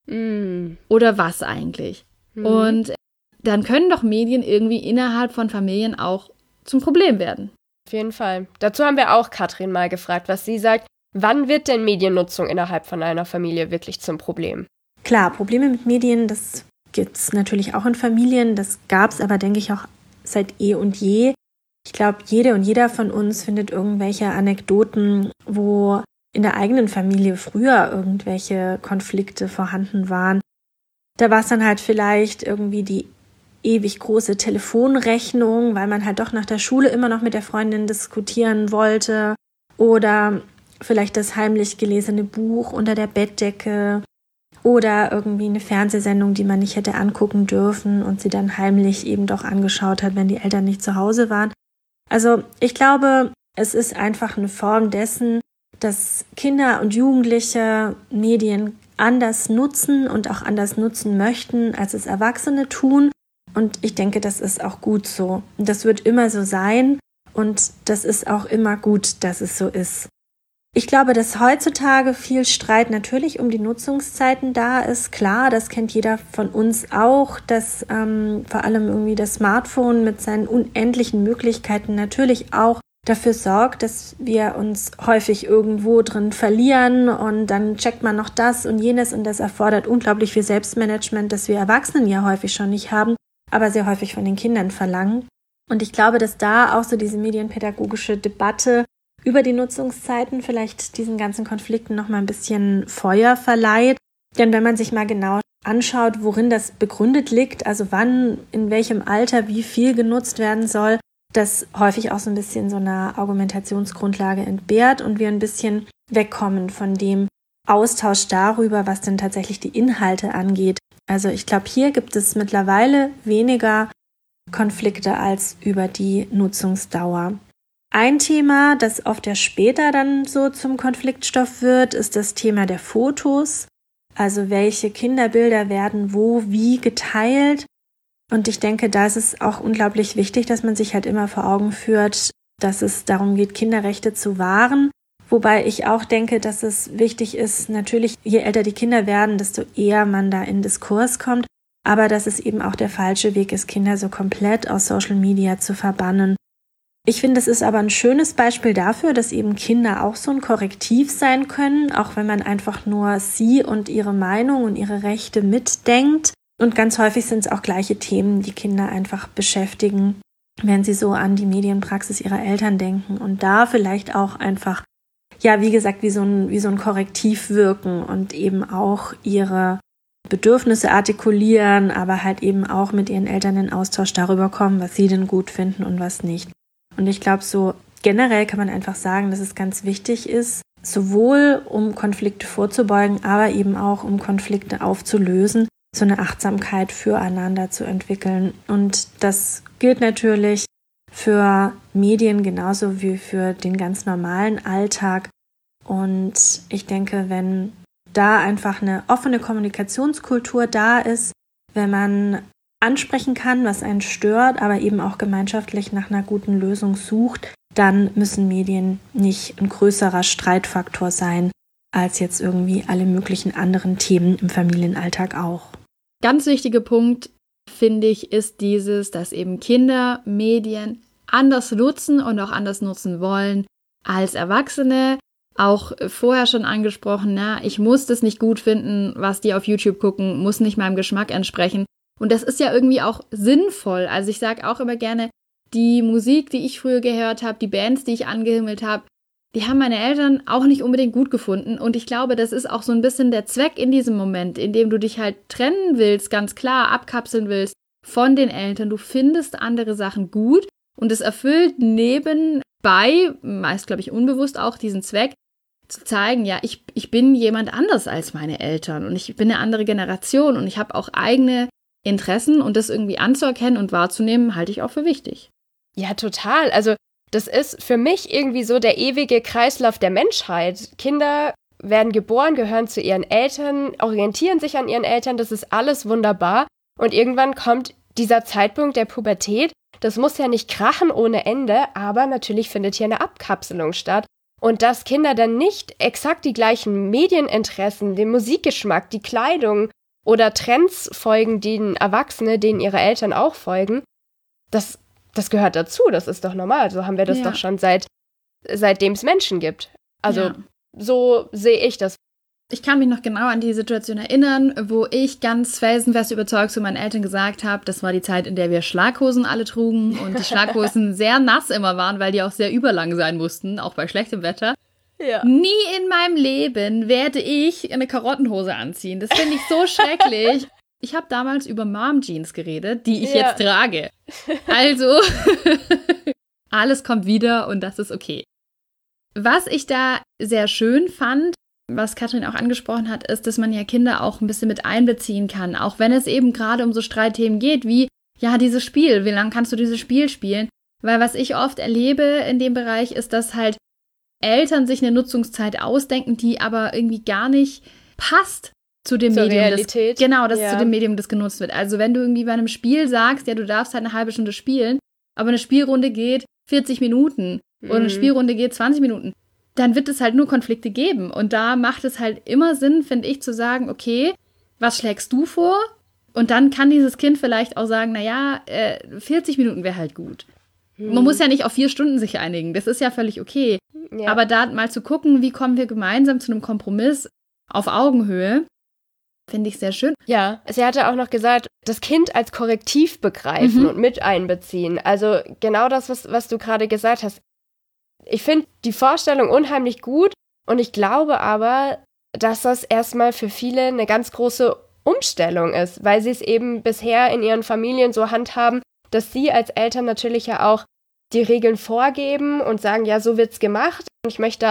Oder was eigentlich? Und dann können doch Medien irgendwie innerhalb von Familien auch zum Problem werden. Auf jeden Fall. Dazu haben wir auch Katrin mal gefragt, was sie sagt. Wann wird denn Mediennutzung innerhalb von einer Familie wirklich zum Problem? Klar, Probleme mit Medien, das gibt es natürlich auch in Familien. Das gab es aber, denke ich, auch seit eh und je. Ich glaube, jede und jeder von uns findet irgendwelche Anekdoten, wo in der eigenen Familie früher irgendwelche Konflikte vorhanden waren. Da war es dann halt vielleicht irgendwie die ewig große Telefonrechnung, weil man halt doch nach der Schule immer noch mit der Freundin diskutieren wollte. Oder vielleicht das heimlich gelesene Buch unter der Bettdecke. Oder irgendwie eine Fernsehsendung, die man nicht hätte angucken dürfen und sie dann heimlich eben doch angeschaut hat, wenn die Eltern nicht zu Hause waren. Also ich glaube, es ist einfach eine Form dessen, dass Kinder und Jugendliche Medien anders nutzen und auch anders nutzen möchten, als es Erwachsene tun. Und ich denke, das ist auch gut so. Und das wird immer so sein und das ist auch immer gut, dass es so ist. Ich glaube, dass heutzutage viel Streit natürlich um die Nutzungszeiten da ist. Klar, das kennt jeder von uns auch, dass vor allem irgendwie das Smartphone mit seinen unendlichen Möglichkeiten natürlich auch dafür sorgt, dass wir uns häufig irgendwo drin verlieren und dann checkt man noch das und jenes und das erfordert unglaublich viel Selbstmanagement, das wir Erwachsenen ja häufig schon nicht haben, aber sehr häufig von den Kindern verlangen. Und ich glaube, dass da auch so diese medienpädagogische Debatte über die Nutzungszeiten vielleicht diesen ganzen Konflikten noch mal ein bisschen Feuer verleiht. Denn wenn man sich mal genau anschaut, worin das begründet liegt, also wann, in welchem Alter wie viel genutzt werden soll, das häufig auch so ein bisschen so eine Argumentationsgrundlage entbehrt und wir ein bisschen wegkommen von dem, Austausch darüber, was denn tatsächlich die Inhalte angeht. Also ich glaube, hier gibt es mittlerweile weniger Konflikte als über die Nutzungsdauer. Ein Thema, das oft ja später dann so zum Konfliktstoff wird, ist das Thema der Fotos. Also welche Kinderbilder werden wo, wie geteilt. Und ich denke, da ist es auch unglaublich wichtig, dass man sich halt immer vor Augen führt, dass es darum geht, Kinderrechte zu wahren. Wobei ich auch denke, dass es wichtig ist, natürlich, je älter die Kinder werden, desto eher man da in Diskurs kommt. Aber dass es eben auch der falsche Weg ist, Kinder so komplett aus Social Media zu verbannen. Ich finde, es ist aber ein schönes Beispiel dafür, dass eben Kinder auch so ein Korrektiv sein können, auch wenn man einfach nur sie und ihre Meinung und ihre Rechte mitdenkt. Und ganz häufig sind es auch gleiche Themen, die Kinder einfach beschäftigen, wenn sie so an die Medienpraxis ihrer Eltern denken und da vielleicht auch einfach, ja, wie gesagt, wie so ein Korrektiv wirken und eben auch ihre Bedürfnisse artikulieren, aber halt eben auch mit ihren Eltern in Austausch darüber kommen, was sie denn gut finden und was nicht. Und ich glaube, so generell kann man einfach sagen, dass es ganz wichtig ist, sowohl um Konflikte vorzubeugen, aber eben auch um Konflikte aufzulösen, so eine Achtsamkeit füreinander zu entwickeln. Und das gilt natürlich für Medien genauso wie für den ganz normalen Alltag. Und ich denke, wenn da einfach eine offene Kommunikationskultur da ist, wenn man ansprechen kann, was einen stört, aber eben auch gemeinschaftlich nach einer guten Lösung sucht, dann müssen Medien nicht ein größerer Streitfaktor sein, als jetzt irgendwie alle möglichen anderen Themen im Familienalltag auch. Ganz wichtiger Punkt, finde ich, ist dass eben Kinder Medien anders nutzen und auch anders nutzen wollen als Erwachsene. Auch vorher schon angesprochen, ich muss das nicht gut finden, was die auf YouTube gucken, muss nicht meinem Geschmack entsprechen. Und das ist ja irgendwie auch sinnvoll. Also ich sage auch immer gerne, die Musik, die ich früher gehört habe, die Bands, die ich angehimmelt habe, die haben meine Eltern auch nicht unbedingt gut gefunden. Und ich glaube, das ist auch so ein bisschen der Zweck in diesem Moment, in dem du dich halt trennen willst, ganz klar abkapseln willst von den Eltern. Du findest andere Sachen gut und es erfüllt nebenbei, meist glaube ich unbewusst auch, diesen Zweck, zu zeigen, ja, ich bin jemand anders als meine Eltern und ich bin eine andere Generation und ich habe auch eigene Interessen und das irgendwie anzuerkennen und wahrzunehmen, halte ich auch für wichtig. Ja, total. Also das ist für mich irgendwie so der ewige Kreislauf der Menschheit. Kinder werden geboren, gehören zu ihren Eltern, orientieren sich an ihren Eltern, das ist alles wunderbar. Und irgendwann kommt dieser Zeitpunkt der Pubertät. Das muss ja nicht krachen ohne Ende, aber natürlich findet hier eine Abkapselung statt. Und dass Kinder dann nicht exakt die gleichen Medieninteressen, den Musikgeschmack, die Kleidung oder Trends folgen, denen Erwachsene, denen ihre Eltern auch folgen, das gehört dazu, das ist doch normal. So haben wir das doch schon seitdem es Menschen gibt. Also so sehe ich das. Ich kann mich noch genau an die Situation erinnern, wo ich ganz felsenfest überzeugt zu meinen Eltern gesagt habe, das war die Zeit, in der wir Schlaghosen alle trugen und die Schlaghosen sehr nass immer waren, weil die auch sehr überlang sein mussten, auch bei schlechtem Wetter. Ja. Nie in meinem Leben werde ich eine Karottenhose anziehen. Das finde ich so schrecklich. Ich habe damals über Mom-Jeans geredet, die ich jetzt trage. Also, alles kommt wieder und das ist okay. Was ich da sehr schön fand, was Katrin auch angesprochen hat, ist, dass man ja Kinder auch ein bisschen mit einbeziehen kann. Auch wenn es eben gerade um so Streitthemen geht, wie, ja, dieses Spiel, wie lange kannst du dieses Spiel spielen? Weil was ich oft erlebe in dem Bereich ist, dass halt Eltern sich eine Nutzungszeit ausdenken, die aber irgendwie gar nicht passt zu dem Medium. Realität. Zu dem Medium, das genutzt wird. Also wenn du irgendwie bei einem Spiel sagst, ja, du darfst halt eine halbe Stunde spielen, aber eine Spielrunde geht 40 Minuten oder eine Spielrunde geht 20 Minuten, dann wird es halt nur Konflikte geben. Und da macht es halt immer Sinn, finde ich, zu sagen, okay, was schlägst du vor? Und dann kann dieses Kind vielleicht auch sagen, 40 Minuten wäre halt gut. Man muss ja nicht auf 4 Stunden sich einigen, das ist ja völlig okay. Ja. Aber da mal zu gucken, wie kommen wir gemeinsam zu einem Kompromiss auf Augenhöhe, finde ich sehr schön. Ja, sie hatte auch noch gesagt, das Kind als Korrektiv begreifen und mit einbeziehen. Also genau das, was du gerade gesagt hast. Ich finde die Vorstellung unheimlich gut und ich glaube aber, dass das erstmal für viele eine ganz große Umstellung ist, weil sie es eben bisher in ihren Familien so handhaben, dass sie als Eltern natürlich ja auch die Regeln vorgeben und sagen, ja, so wird's gemacht. Ich möchte da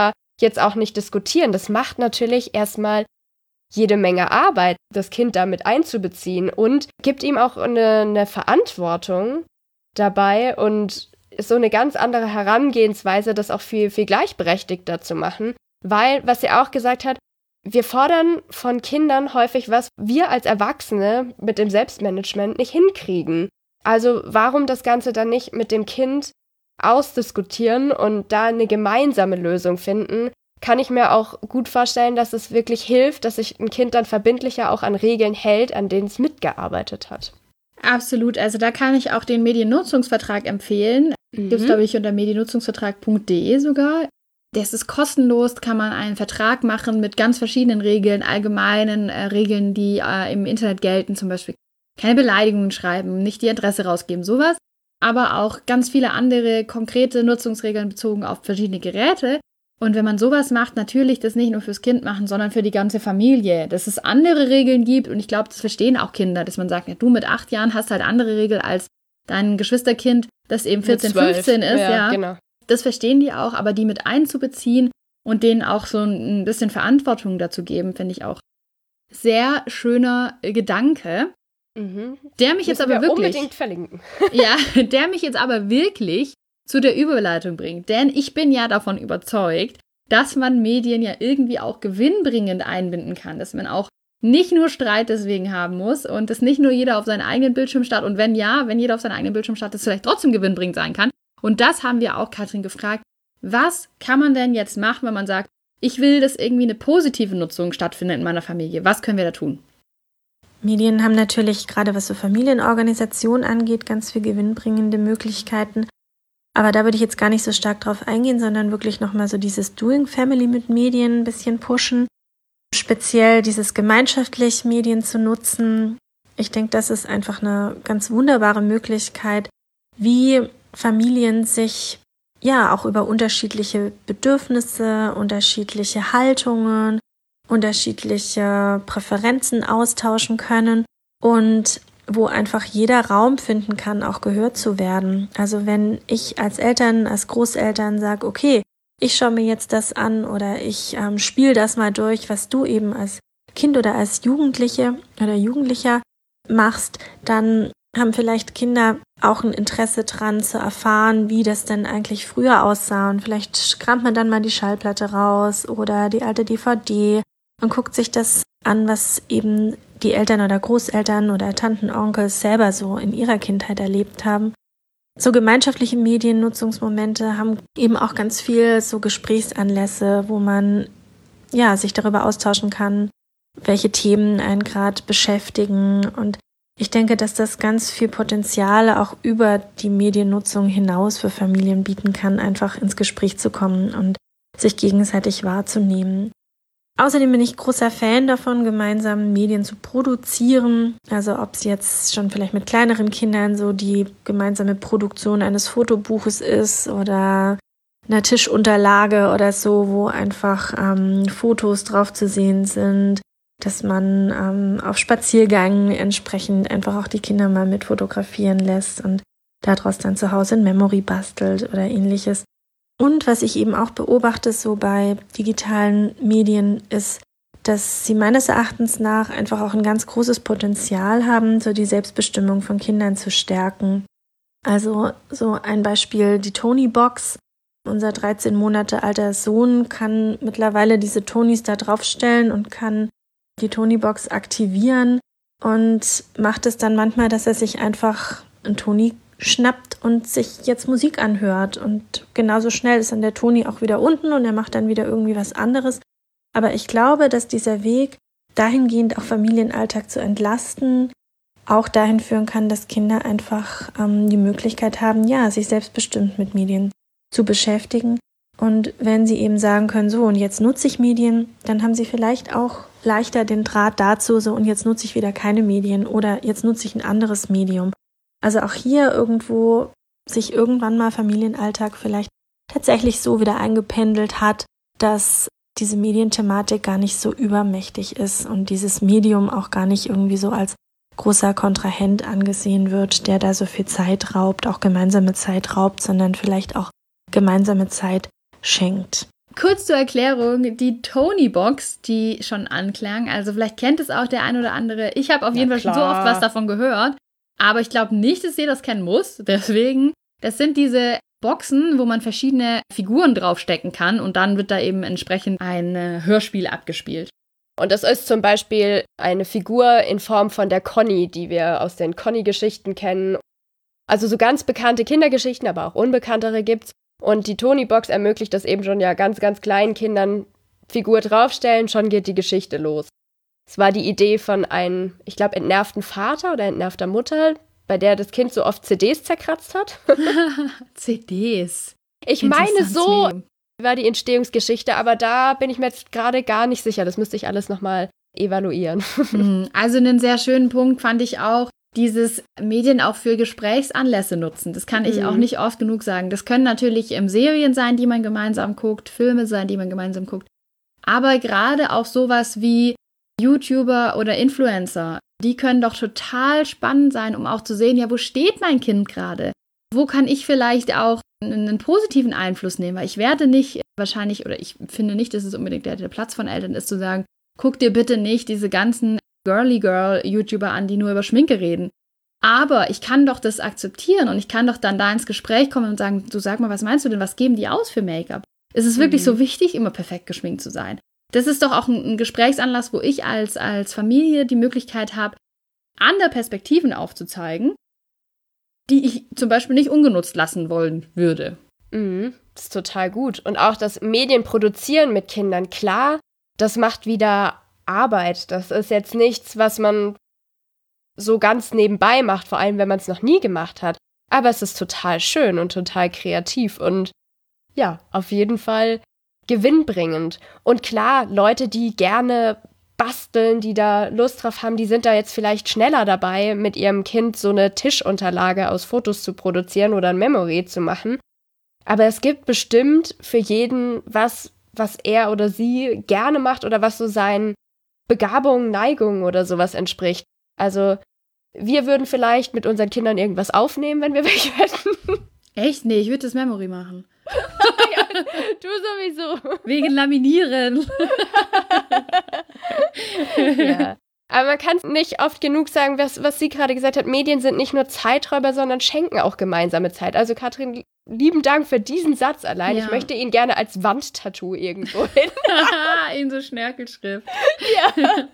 jetzt auch nicht diskutieren. Das macht natürlich erstmal jede Menge Arbeit, das Kind damit einzubeziehen und gibt ihm auch eine Verantwortung dabei und so eine ganz andere Herangehensweise, das auch viel, viel gleichberechtigter zu machen. Weil, was sie auch gesagt hat, wir fordern von Kindern häufig, was wir als Erwachsene mit dem Selbstmanagement nicht hinkriegen. Also warum das Ganze dann nicht mit dem Kind ausdiskutieren und da eine gemeinsame Lösung finden? Kann ich mir auch gut vorstellen, dass es wirklich hilft, dass sich ein Kind dann verbindlicher auch an Regeln hält, an denen es mitgearbeitet hat. Absolut, also da kann ich auch den Mediennutzungsvertrag empfehlen. Gibt es, glaube ich, unter mediennutzungsvertrag.de sogar. Das ist kostenlos, kann man einen Vertrag machen mit ganz verschiedenen Regeln, allgemeinen Regeln, die im Internet gelten, zum Beispiel keine Beleidigungen schreiben, nicht die Adresse rausgeben, sowas. Aber auch ganz viele andere konkrete Nutzungsregeln bezogen auf verschiedene Geräte. Und wenn man sowas macht, natürlich das nicht nur fürs Kind machen, sondern für die ganze Familie. Dass es andere Regeln gibt und ich glaube, das verstehen auch Kinder, dass man sagt, ja, du mit 8 Jahren hast halt andere Regeln als dein Geschwisterkind, das eben 14, 15 ist. Ja, genau. Das verstehen die auch, aber die mit einzubeziehen und denen auch so ein bisschen Verantwortung dazu geben, finde ich auch sehr schöner Gedanke. Der mich jetzt aber wirklich unbedingt verlinken. Ja, der mich jetzt aber wirklich zu der Überleitung bringt. Denn ich bin ja davon überzeugt, dass man Medien ja irgendwie auch gewinnbringend einbinden kann. Dass man auch nicht nur Streit deswegen haben muss und dass nicht nur jeder auf seinen eigenen Bildschirm startet. Und wenn jeder auf seinen eigenen Bildschirm startet, es vielleicht trotzdem gewinnbringend sein kann. Und das haben wir auch Katrin gefragt. Was kann man denn jetzt machen, wenn man sagt, ich will, dass irgendwie eine positive Nutzung stattfindet in meiner Familie? Was können wir da tun? Medien haben natürlich, gerade was so Familienorganisation angeht, ganz viel gewinnbringende Möglichkeiten. Aber da würde ich jetzt gar nicht so stark drauf eingehen, sondern wirklich nochmal so dieses Doing Family mit Medien ein bisschen pushen. Speziell dieses gemeinschaftlich Medien zu nutzen. Ich denke, das ist einfach eine ganz wunderbare Möglichkeit, wie Familien sich ja auch über unterschiedliche Bedürfnisse, unterschiedliche Haltungen, unterschiedliche Präferenzen austauschen können und wo einfach jeder Raum finden kann, auch gehört zu werden. Also wenn ich als Eltern, als Großeltern sage, okay, ich schaue mir jetzt das an oder ich spiele das mal durch, was du eben als Kind oder als Jugendliche oder Jugendlicher machst, dann haben vielleicht Kinder auch ein Interesse dran zu erfahren, wie das denn eigentlich früher aussah. Und vielleicht kramt man dann mal die Schallplatte raus oder die alte DVD und guckt sich das an, was eben die Eltern oder Großeltern oder Tanten, Onkels selber so in ihrer Kindheit erlebt haben. So gemeinschaftliche Mediennutzungsmomente haben eben auch ganz viel so Gesprächsanlässe, wo man ja sich darüber austauschen kann, welche Themen einen gerade beschäftigen. Und ich denke, dass das ganz viel Potenzial auch über die Mediennutzung hinaus für Familien bieten kann, einfach ins Gespräch zu kommen und sich gegenseitig wahrzunehmen. Außerdem bin ich großer Fan davon, gemeinsam Medien zu produzieren. Also ob es jetzt schon vielleicht mit kleineren Kindern so die gemeinsame Produktion eines Fotobuches ist oder einer Tischunterlage oder so, wo einfach Fotos drauf zu sehen sind, dass man auf Spaziergängen entsprechend einfach auch die Kinder mal mit fotografieren lässt und daraus dann zu Hause ein Memory bastelt oder ähnliches. Und was ich eben auch beobachte, so bei digitalen Medien, ist, dass sie meines Erachtens nach einfach auch ein ganz großes Potenzial haben, so die Selbstbestimmung von Kindern zu stärken. Also so ein Beispiel, die Tony-Box. Unser 13 Monate alter Sohn kann mittlerweile diese Tonys da draufstellen und kann die Tony-Box aktivieren und macht es dann manchmal, dass er sich einfach ein Tony schnappt und sich jetzt Musik anhört. Und genauso schnell ist dann der Toni auch wieder unten und er macht dann wieder irgendwie was anderes. Aber ich glaube, dass dieser Weg, dahingehend auch Familienalltag zu entlasten, auch dahin führen kann, dass Kinder einfach die Möglichkeit haben, ja, sich selbstbestimmt mit Medien zu beschäftigen. Und wenn sie eben sagen können, so und jetzt nutze ich Medien, dann haben sie vielleicht auch leichter den Draht dazu, so und jetzt nutze ich wieder keine Medien oder jetzt nutze ich ein anderes Medium. Also auch hier irgendwo sich irgendwann mal Familienalltag vielleicht tatsächlich so wieder eingependelt hat, dass diese Medienthematik gar nicht so übermächtig ist und dieses Medium auch gar nicht irgendwie so als großer Kontrahent angesehen wird, der da so viel Zeit raubt, auch gemeinsame Zeit raubt, sondern vielleicht auch gemeinsame Zeit schenkt. Kurz zur Erklärung, die Tony-Box, die schon anklang, also vielleicht kennt es auch der ein oder andere. Ich habe auf jeden Fall schon so oft was davon gehört, aber ich glaube nicht, dass ihr das kennen muss. Deswegen, das sind diese Boxen, wo man verschiedene Figuren draufstecken kann und dann wird da eben entsprechend ein Hörspiel abgespielt. Und das ist zum Beispiel eine Figur in Form von der Conny, die wir aus den Conny-Geschichten kennen. Also so ganz bekannte Kindergeschichten, aber auch unbekanntere gibt's. Und die Tony-Box ermöglicht das eben schon ja ganz, ganz kleinen Kindern Figur draufstellen, schon geht die Geschichte los. Es war die Idee von einem, ich glaube, entnervten Vater oder entnervter Mutter, bei der das Kind so oft CDs zerkratzt hat. CDs? Ich meine, so war die Entstehungsgeschichte, aber da bin ich mir jetzt gerade gar nicht sicher. Das müsste ich alles nochmal evaluieren. Also einen sehr schönen Punkt fand ich auch, dieses Medien auch für Gesprächsanlässe nutzen. Das kann ich auch nicht oft genug sagen. Das können natürlich Serien sein, die man gemeinsam guckt, Filme sein, die man gemeinsam guckt. Aber gerade auch sowas wie YouTuber oder Influencer, die können doch total spannend sein, um auch zu sehen, ja, wo steht mein Kind gerade? Wo kann ich vielleicht auch einen positiven Einfluss nehmen? Weil ich werde nicht wahrscheinlich, oder ich finde nicht, dass es unbedingt der Platz von Eltern ist, zu sagen, guck dir bitte nicht diese ganzen Girly-Girl-YouTuber an, die nur über Schminke reden. Aber ich kann doch das akzeptieren und ich kann doch dann da ins Gespräch kommen und sagen, du sag mal, was meinst du denn, was geben die aus für Make-up? Ist es wirklich so wichtig, immer perfekt geschminkt zu sein? Das ist doch auch ein Gesprächsanlass, wo ich als Familie die Möglichkeit habe, andere Perspektiven aufzuzeigen, die ich zum Beispiel nicht ungenutzt lassen wollen würde. Das ist total gut. Und auch das Medienproduzieren mit Kindern, klar, das macht wieder Arbeit. Das ist jetzt nichts, was man so ganz nebenbei macht, vor allem wenn man es noch nie gemacht hat. Aber es ist total schön und total kreativ und ja, auf jeden Fall gewinnbringend. Und klar, Leute, die gerne basteln, die da Lust drauf haben, die sind da jetzt vielleicht schneller dabei, mit ihrem Kind so eine Tischunterlage aus Fotos zu produzieren oder ein Memory zu machen. Aber es gibt bestimmt für jeden was er oder sie gerne macht oder was so seinen Begabungen, Neigungen oder sowas entspricht. Also wir würden vielleicht mit unseren Kindern irgendwas aufnehmen, wenn wir welche hätten. Echt? Nee, ich würde das Memory machen. Ja, du sowieso. Wegen Laminieren. Ja. Aber man kann nicht oft genug sagen, was sie gerade gesagt hat. Medien sind nicht nur Zeiträuber, sondern schenken auch gemeinsame Zeit. Also Katrin, lieben Dank für diesen Satz allein. Ja. Ich möchte ihn gerne als Wandtattoo irgendwo hin. In so Schnörkelschrift. Ja.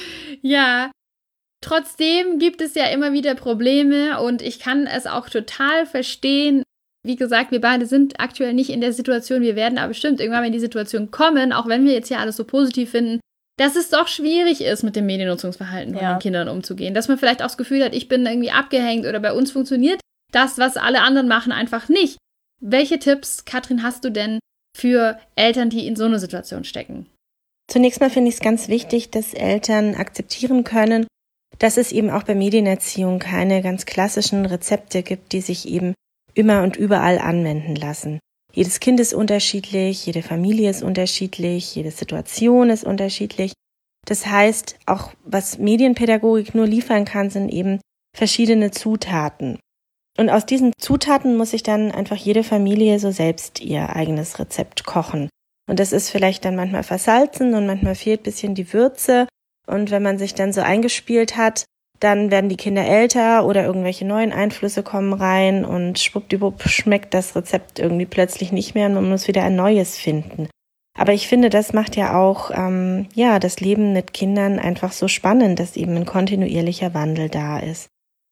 Ja. Trotzdem gibt es ja immer wieder Probleme und ich kann es auch total verstehen. Wie gesagt, wir beide sind aktuell nicht in der Situation. Wir werden aber bestimmt irgendwann in die Situation kommen, auch wenn wir jetzt hier alles so positiv finden, dass es doch schwierig ist, mit dem Mediennutzungsverhalten von den Kindern umzugehen. Dass man vielleicht auch das Gefühl hat, ich bin irgendwie abgehängt oder bei uns funktioniert das, was alle anderen machen, einfach nicht. Welche Tipps, Katrin, hast du denn für Eltern, die in so einer Situation stecken? Zunächst mal finde ich es ganz wichtig, dass Eltern akzeptieren können, dass es eben auch bei Medienerziehung keine ganz klassischen Rezepte gibt, die sich eben immer und überall anwenden lassen. Jedes Kind ist unterschiedlich, jede Familie ist unterschiedlich, jede Situation ist unterschiedlich. Das heißt, auch was Medienpädagogik nur liefern kann, sind eben verschiedene Zutaten. Und aus diesen Zutaten muss sich dann einfach jede Familie so selbst ihr eigenes Rezept kochen. Und das ist vielleicht dann manchmal versalzen und manchmal fehlt ein bisschen die Würze. Und wenn man sich dann so eingespielt hat, dann werden die Kinder älter oder irgendwelche neuen Einflüsse kommen rein und schwuppdiwupp schmeckt das Rezept irgendwie plötzlich nicht mehr und man muss wieder ein neues finden. Aber ich finde, das macht ja auch das Leben mit Kindern einfach so spannend, dass eben ein kontinuierlicher Wandel da ist.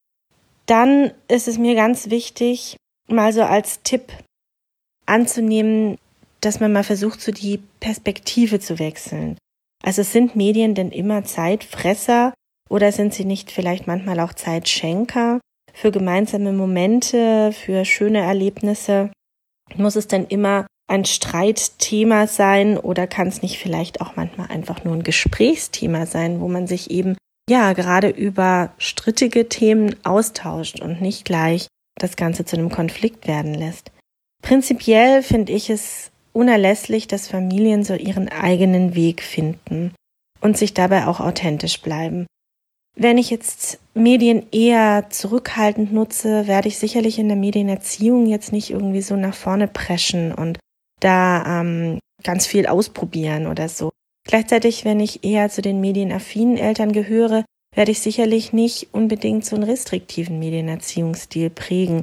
Dann ist es mir ganz wichtig, mal so als Tipp anzunehmen, dass man mal versucht, so die Perspektive zu wechseln. Also sind Medien denn immer Zeitfresser? Oder sind sie nicht vielleicht manchmal auch Zeitschenker für gemeinsame Momente, für schöne Erlebnisse? Muss es denn immer ein Streitthema sein oder kann es nicht vielleicht auch manchmal einfach nur ein Gesprächsthema sein, wo man sich eben gerade über strittige Themen austauscht und nicht gleich das Ganze zu einem Konflikt werden lässt? Prinzipiell finde ich es unerlässlich, dass Familien so ihren eigenen Weg finden und sich dabei auch authentisch bleiben. Wenn ich jetzt Medien eher zurückhaltend nutze, werde ich sicherlich in der Medienerziehung jetzt nicht irgendwie so nach vorne preschen und da ganz viel ausprobieren oder so. Gleichzeitig, wenn ich eher zu den medienaffinen Eltern gehöre, werde ich sicherlich nicht unbedingt so einen restriktiven Medienerziehungsstil prägen.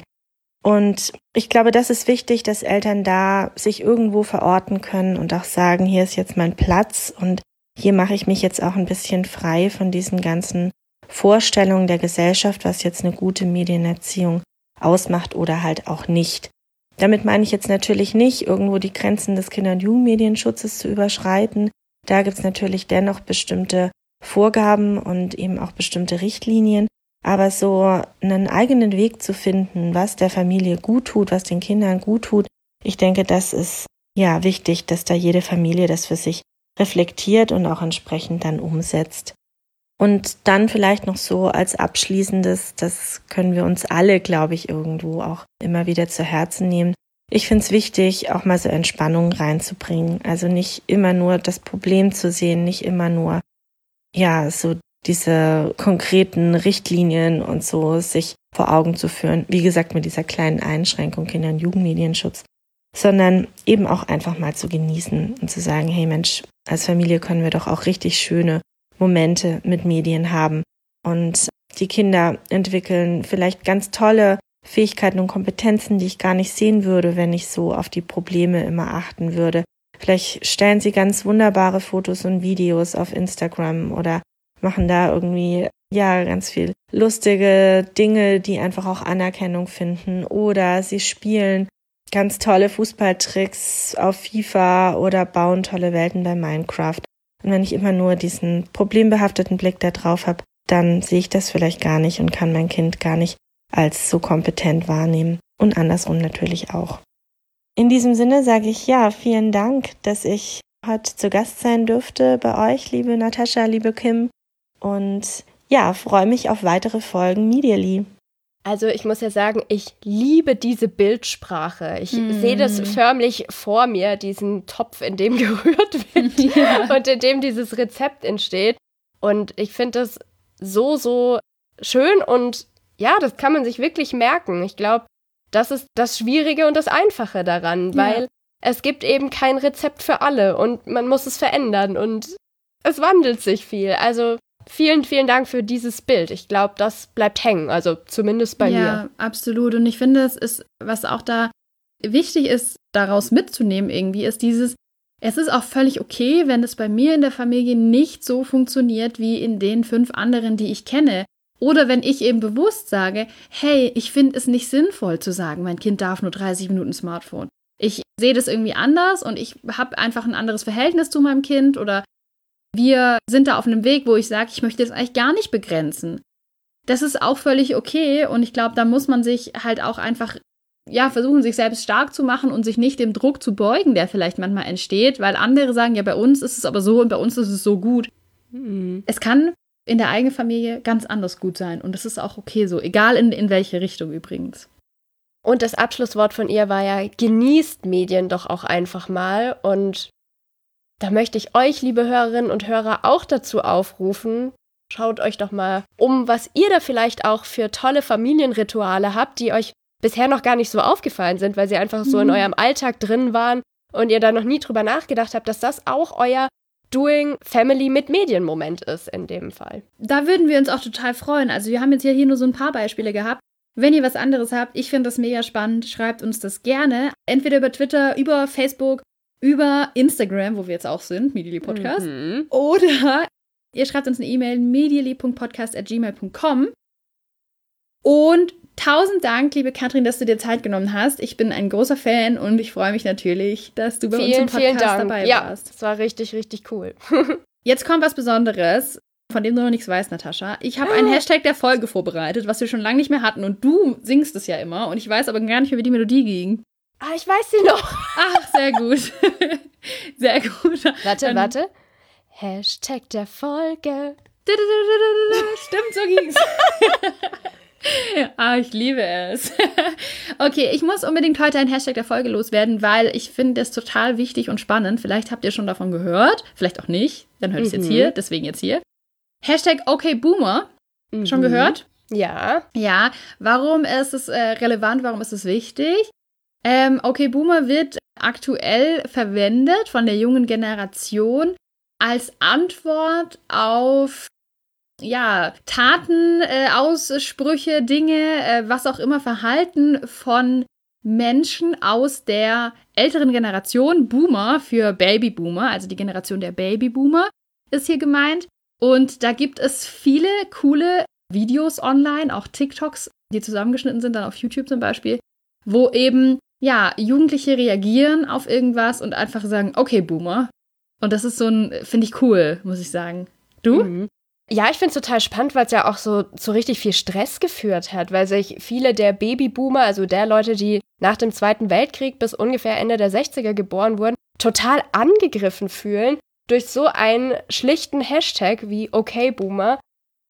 Und ich glaube, das ist wichtig, dass Eltern da sich irgendwo verorten können und auch sagen, hier ist jetzt mein Platz und hier mache ich mich jetzt auch ein bisschen frei von diesen ganzen Vorstellungen der Gesellschaft, was jetzt eine gute Medienerziehung ausmacht oder halt auch nicht. Damit meine ich jetzt natürlich nicht, irgendwo die Grenzen des Kinder- und Jugendmedienschutzes zu überschreiten. Da gibt es natürlich dennoch bestimmte Vorgaben und eben auch bestimmte Richtlinien. Aber so einen eigenen Weg zu finden, was der Familie gut tut, was den Kindern gut tut, ich denke, das ist ja wichtig, dass da jede Familie das für sich reflektiert und auch entsprechend dann umsetzt. Und dann vielleicht noch so als Abschließendes, das können wir uns alle, glaube ich, irgendwo auch immer wieder zu Herzen nehmen. Ich finde es wichtig, auch mal so Entspannung reinzubringen. Also nicht immer nur das Problem zu sehen, nicht immer nur, ja, so diese konkreten Richtlinien und so sich vor Augen zu führen. Wie gesagt, mit dieser kleinen Einschränkung Kinder- und Jugendmedienschutz. Sondern eben auch einfach mal zu genießen und zu sagen, hey Mensch, als Familie können wir doch auch richtig schöne Momente mit Medien haben. Und die Kinder entwickeln vielleicht ganz tolle Fähigkeiten und Kompetenzen, die ich gar nicht sehen würde, wenn ich so auf die Probleme immer achten würde. Vielleicht stellen sie ganz wunderbare Fotos und Videos auf Instagram oder machen da irgendwie ja ganz viel lustige Dinge, die einfach auch Anerkennung finden. Oder sie spielen ganz tolle Fußballtricks auf FIFA oder bauen tolle Welten bei Minecraft. Und wenn ich immer nur diesen problembehafteten Blick da drauf habe, dann sehe ich das vielleicht gar nicht und kann mein Kind gar nicht als so kompetent wahrnehmen. Und andersrum natürlich auch. In diesem Sinne sage ich ja, vielen Dank, dass ich heute zu Gast sein durfte bei euch, liebe Natascha, liebe Kim. Und ja, freue mich auf weitere Folgen Medially. Also ich muss ja sagen, ich liebe diese Bildsprache. Ich sehe das förmlich vor mir, diesen Topf, in dem gerührt wird und in dem dieses Rezept entsteht. Und ich finde das so schön und ja, das kann man sich wirklich merken. Ich glaube, das ist das Schwierige und das Einfache daran, weil es gibt eben kein Rezept für alle und man muss es verändern und es wandelt sich viel. Also vielen, vielen Dank für dieses Bild. Ich glaube, das bleibt hängen, also zumindest bei mir. Ja, absolut. Und ich finde, es ist, was auch da wichtig ist, daraus mitzunehmen irgendwie, ist dieses, es ist auch völlig okay, wenn es bei mir in der Familie nicht so funktioniert wie in den 5 anderen, die ich kenne. Oder wenn ich eben bewusst sage, hey, ich finde es nicht sinnvoll zu sagen, mein Kind darf nur 30 Minuten Smartphone. Ich sehe das irgendwie anders und ich habe einfach ein anderes Verhältnis zu meinem Kind oder wir sind da auf einem Weg, wo ich sage, ich möchte das eigentlich gar nicht begrenzen. Das ist auch völlig okay und ich glaube, da muss man sich halt auch einfach, ja, versuchen, sich selbst stark zu machen und sich nicht dem Druck zu beugen, der vielleicht manchmal entsteht, weil andere sagen, ja, bei uns ist es aber so und bei uns ist es so gut. Es kann in der eigenen Familie ganz anders gut sein und das ist auch okay so, egal in welche Richtung übrigens. Und das Abschlusswort von ihr war ja, genießt Medien doch auch einfach mal und da möchte ich euch, liebe Hörerinnen und Hörer, auch dazu aufrufen, schaut euch doch mal um, was ihr da vielleicht auch für tolle Familienrituale habt, die euch bisher noch gar nicht so aufgefallen sind, weil sie einfach so in eurem Alltag drin waren und ihr da noch nie drüber nachgedacht habt, dass das auch euer Doing Family mit Medien-Moment ist in dem Fall. Da würden wir uns auch total freuen. Also wir haben jetzt hier nur so ein paar Beispiele gehabt. Wenn ihr was anderes habt, ich finde das mega spannend, schreibt uns das gerne. Entweder über Twitter, über Facebook, über Instagram, wo wir jetzt auch sind, Medially Podcast. Oder ihr schreibt uns eine E-Mail, medially.podcast@gmail.com. Und 1000 Dank, liebe Katrin, dass du dir Zeit genommen hast. Ich bin ein großer Fan und ich freue mich natürlich, dass du bei uns im Podcast dabei warst. Ja, das war richtig, richtig cool. Jetzt kommt was Besonderes, von dem du noch nichts weißt, Natascha. Ich habe einen Hashtag der Folge vorbereitet, was wir schon lange nicht mehr hatten. Und du singst es ja immer. Und ich weiß aber gar nicht mehr, wie die Melodie ging. Ah, ich weiß sie noch. Ach, sehr gut. Sehr gut. Warte. Hashtag der Folge. Stimmt, so ging's. Ich liebe es. Okay, ich muss unbedingt heute einen Hashtag der Folge loswerden, weil ich finde das total wichtig und spannend. Vielleicht habt ihr schon davon gehört, vielleicht auch nicht. Dann hört ihr es jetzt hier, deswegen jetzt hier. Hashtag OkBoomer. Schon gehört? Ja. Ja, warum ist es relevant, warum ist es wichtig? OkBoomer wird aktuell verwendet von der jungen Generation als Antwort auf Taten, Aussprüche, Dinge, was auch immer, Verhalten von Menschen aus der älteren Generation, Boomer für Babyboomer, also die Generation der Babyboomer ist hier gemeint. Und da gibt es viele coole Videos online, auch TikToks, die zusammengeschnitten sind, dann auf YouTube zum Beispiel, wo eben, Jugendliche reagieren auf irgendwas und einfach sagen, okay, Boomer. Und das ist finde ich cool, muss ich sagen. Du? Mhm. Ja, ich finde es total spannend, weil es ja auch so richtig viel Stress geführt hat, weil sich viele der Babyboomer, also der Leute, die nach dem Zweiten Weltkrieg bis ungefähr Ende der 60er geboren wurden, total angegriffen fühlen durch so einen schlichten Hashtag wie OkBoomer.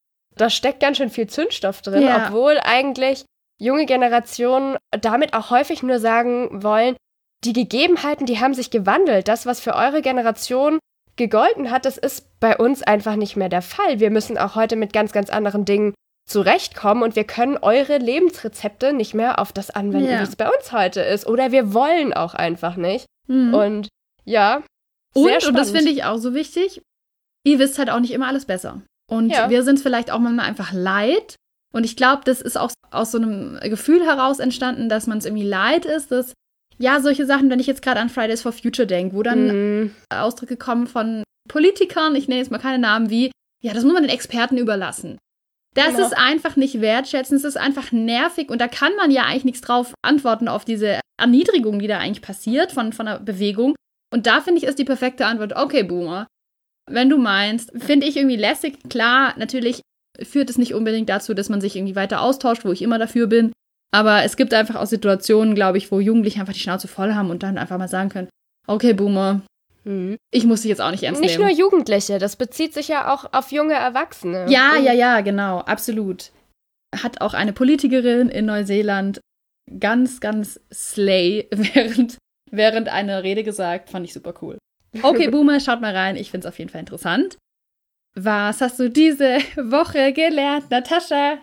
Da steckt ganz schön viel Zündstoff drin, obwohl eigentlich junge Generationen damit auch häufig nur sagen wollen, die Gegebenheiten, die haben sich gewandelt. Das, was für eure Generation gegolten hat, das ist bei uns einfach nicht mehr der Fall. Wir müssen auch heute mit ganz, ganz anderen Dingen zurechtkommen und wir können eure Lebensrezepte nicht mehr auf das anwenden, wie es bei uns heute ist. Oder wir wollen auch einfach nicht. Und sehr spannend. Und das finde ich auch so wichtig, ihr wisst halt auch nicht immer alles besser. Und wir sind es vielleicht auch manchmal einfach leid. Und ich glaube, das ist auch aus so einem Gefühl heraus entstanden, dass man es irgendwie leid ist, dass solche Sachen, wenn ich jetzt gerade an Fridays for Future denke, wo dann Ausdrücke kommen von Politikern, ich nenne jetzt mal keine Namen, wie, das muss man den Experten überlassen. Das ist einfach nicht wertschätzend, es ist einfach nervig und da kann man ja eigentlich nichts drauf antworten auf diese Erniedrigung, die da eigentlich passiert von der Bewegung. Und da finde ich, ist die perfekte Antwort, okay, Boomer, wenn du meinst, finde ich irgendwie lässig. Klar, natürlich führt es nicht unbedingt dazu, dass man sich irgendwie weiter austauscht, wo ich immer dafür bin. Aber es gibt einfach auch Situationen, glaube ich, wo Jugendliche einfach die Schnauze voll haben und dann einfach mal sagen können, okay, Boomer, ich muss dich jetzt auch nicht ernst nehmen. Nicht nur Jugendliche, das bezieht sich ja auch auf junge Erwachsene. Ja, genau, absolut. Hat auch eine Politikerin in Neuseeland ganz, ganz slay während einer Rede gesagt, fand ich super cool. Okay, Boomer, schaut mal rein, ich finde es auf jeden Fall interessant. Was hast du diese Woche gelernt, Natascha?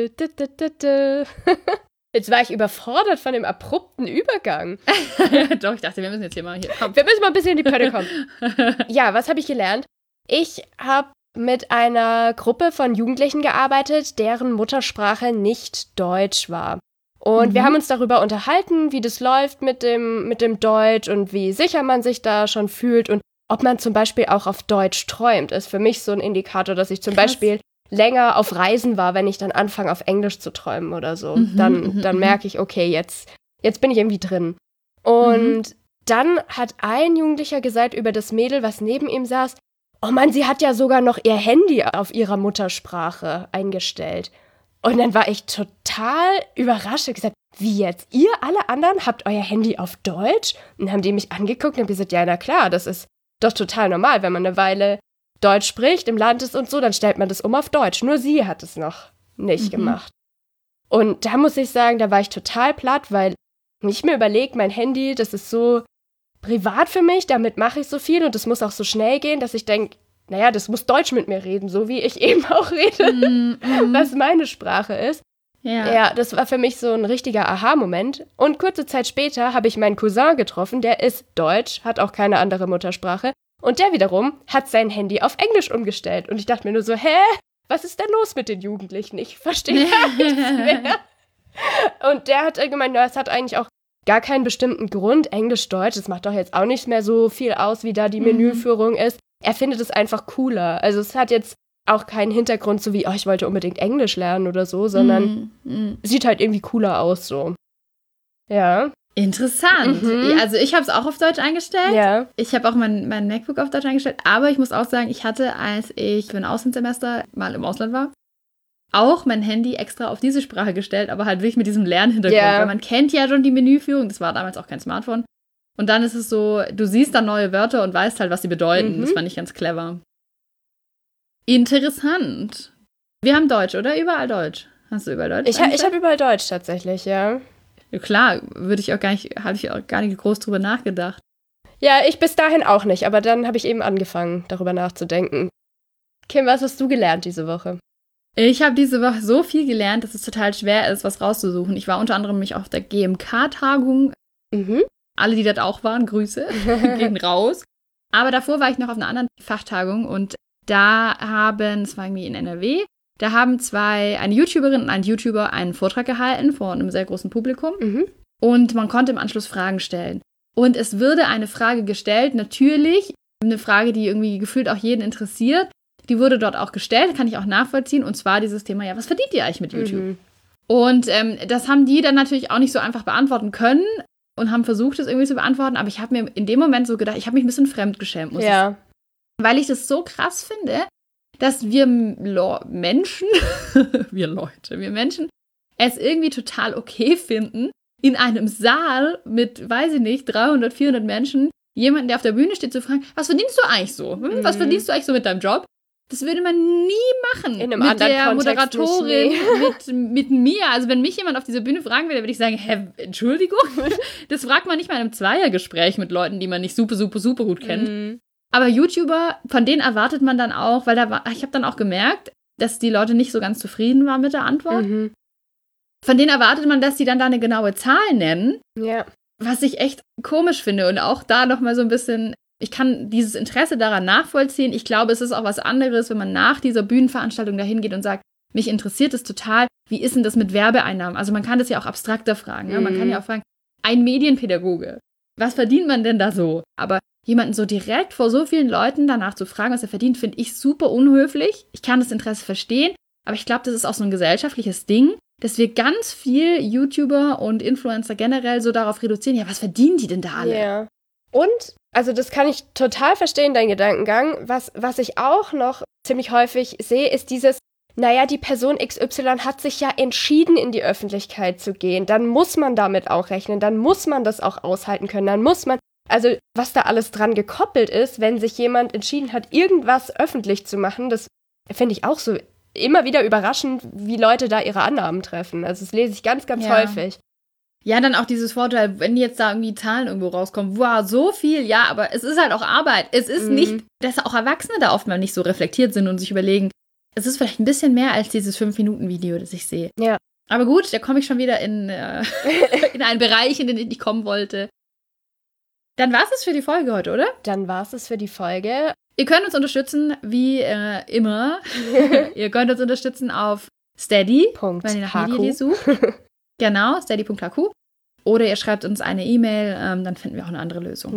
Jetzt war ich überfordert von dem abrupten Übergang. Doch, ich dachte, wir müssen jetzt hier mal komm. Wir müssen mal ein bisschen in die Pötte kommen. Ja, was habe ich gelernt? Ich habe mit einer Gruppe von Jugendlichen gearbeitet, deren Muttersprache nicht Deutsch war. Und wir haben uns darüber unterhalten, wie das läuft mit dem Deutsch und wie sicher man sich da schon fühlt und ob man zum Beispiel auch auf Deutsch träumt. Ist für mich so ein Indikator, dass ich zum Beispiel länger auf Reisen war, wenn ich dann anfange, auf Englisch zu träumen oder so. Dann merke ich, okay, jetzt bin ich irgendwie drin. Und dann hat ein Jugendlicher gesagt über das Mädel, was neben ihm saß, oh Mann, sie hat ja sogar noch ihr Handy auf ihrer Muttersprache eingestellt. Und dann war ich total überrascht und gesagt, wie jetzt? Ihr alle anderen habt euer Handy auf Deutsch? Und dann haben die mich angeguckt und gesagt, ja, na klar, das ist doch total normal, wenn man eine Weile Deutsch spricht, im Land ist und so, dann stellt man das um auf Deutsch. Nur sie hat es noch nicht gemacht. Und da muss ich sagen, da war ich total platt, weil ich mir überlege, mein Handy, das ist so privat für mich, damit mache ich so viel und das muss auch so schnell gehen, dass ich denke, naja, das muss Deutsch mit mir reden, so wie ich eben auch rede, was meine Sprache ist. Ja, das war für mich so ein richtiger Aha-Moment. Und kurze Zeit später habe ich meinen Cousin getroffen, der ist Deutsch, hat auch keine andere Muttersprache. Und der wiederum hat sein Handy auf Englisch umgestellt. Und ich dachte mir nur so, was ist denn los mit den Jugendlichen? Ich verstehe gar nichts mehr. Und der hat gemeint, es hat eigentlich auch gar keinen bestimmten Grund. Englisch-Deutsch, das macht doch jetzt auch nicht mehr so viel aus, wie da die Menüführung ist. Er findet es einfach cooler. Also es hat jetzt auch keinen Hintergrund, so wie, ich wollte unbedingt Englisch lernen oder so, sondern sieht halt irgendwie cooler aus so. Ja. Interessant. Also ich habe es auch auf Deutsch eingestellt. Ja. Ich habe auch mein MacBook auf Deutsch eingestellt. Aber ich muss auch sagen, ich hatte, als ich für ein Auslandssemester mal im Ausland war, auch mein Handy extra auf diese Sprache gestellt, aber halt wirklich mit diesem Lernhintergrund. Weil man kennt ja schon die Menüführung. Das war damals auch kein Smartphone. Und dann ist es so, du siehst dann neue Wörter und weißt halt, was sie bedeuten. Das fand ich ganz clever. Interessant. Wir haben Deutsch, oder? Überall Deutsch. Hast du überall Deutsch? Ich habe überall Deutsch tatsächlich, ja. Ja, klar, habe ich auch gar nicht groß drüber nachgedacht. Ja, ich bis dahin auch nicht, aber dann habe ich eben angefangen, darüber nachzudenken. Kim, was hast du gelernt diese Woche? Ich habe diese Woche so viel gelernt, dass es total schwer ist, was rauszusuchen. Ich war unter anderem mich auf der GMK-Tagung. Alle, die das auch waren, Grüße, gehen raus. Aber davor war ich noch auf einer anderen Fachtagung und da es war irgendwie in NRW, da haben eine YouTuberin und ein YouTuber einen Vortrag gehalten vor einem sehr großen Publikum. Und man konnte im Anschluss Fragen stellen. Und es wurde eine Frage gestellt, natürlich eine Frage, die irgendwie gefühlt auch jeden interessiert. Die wurde dort auch gestellt, kann ich auch nachvollziehen. Und zwar dieses Thema, ja, was verdient ihr eigentlich mit YouTube? Und das haben die dann natürlich auch nicht so einfach beantworten können und haben versucht, es irgendwie zu beantworten. Aber ich habe mir in dem Moment so gedacht, ich habe mich ein bisschen fremdgeschämt, muss ich sagen. Weil ich das so krass finde, dass wir Menschen es irgendwie total okay finden, in einem Saal mit, weiß ich nicht, 300, 400 Menschen, jemanden, der auf der Bühne steht, zu fragen, was verdienst du eigentlich so? Was verdienst du eigentlich so mit deinem Job? Das würde man nie machen. In einem mit anderen der Kontext Moderatorin, nicht, mit mir. Also wenn mich jemand auf dieser Bühne fragen würde, würde ich sagen, Entschuldigung? Das fragt man nicht mal in einem Zweiergespräch mit Leuten, die man nicht super, super, super gut kennt. Aber YouTuber, von denen erwartet man dann auch, weil ich habe dann auch gemerkt, dass die Leute nicht so ganz zufrieden waren mit der Antwort. Von denen erwartet man, dass die dann da eine genaue Zahl nennen. Ja. Was ich echt komisch finde. Und auch da nochmal so ein bisschen, ich kann dieses Interesse daran nachvollziehen. Ich glaube, es ist auch was anderes, wenn man nach dieser Bühnenveranstaltung dahin geht und sagt, mich interessiert es total, wie ist denn das mit Werbeeinnahmen? Also man kann das ja auch abstrakter fragen. Ja? Man kann ja auch fragen, ein Medienpädagoge, was verdient man denn da so? Aber jemanden so direkt vor so vielen Leuten danach zu fragen, was er verdient, finde ich super unhöflich. Ich kann das Interesse verstehen, aber ich glaube, das ist auch so ein gesellschaftliches Ding, dass wir ganz viel YouTuber und Influencer generell so darauf reduzieren, ja, was verdienen die denn da alle? Ja. Und, also das kann ich total verstehen, dein Gedankengang. Was ich auch noch ziemlich häufig sehe, ist dieses, naja, die Person XY hat sich ja entschieden, in die Öffentlichkeit zu gehen. Dann muss man damit auch rechnen, dann muss man das auch aushalten können, dann muss man, also was da alles dran gekoppelt ist, wenn sich jemand entschieden hat, irgendwas öffentlich zu machen, das finde ich auch so immer wieder überraschend, wie Leute da ihre Annahmen treffen. Also das lese ich ganz, ganz häufig. Ja, dann auch dieses Vorteil, wenn jetzt da irgendwie Zahlen irgendwo rauskommen, wow, so viel, ja, aber es ist halt auch Arbeit. Es ist nicht, dass auch Erwachsene da oft mal nicht so reflektiert sind und sich überlegen, es ist vielleicht ein bisschen mehr als dieses 5-Minuten-Video, das ich sehe. Ja. Aber gut, da komme ich schon wieder in einen Bereich, in den ich nicht kommen wollte. Dann war es für die Folge heute, oder? Dann war es für die Folge. Ihr könnt uns unterstützen, wie immer. Ihr könnt uns unterstützen auf Steady, wenn ihr nach Media sucht. Genau, steady.hq. Oder ihr schreibt uns eine E-Mail, dann finden wir auch eine andere Lösung.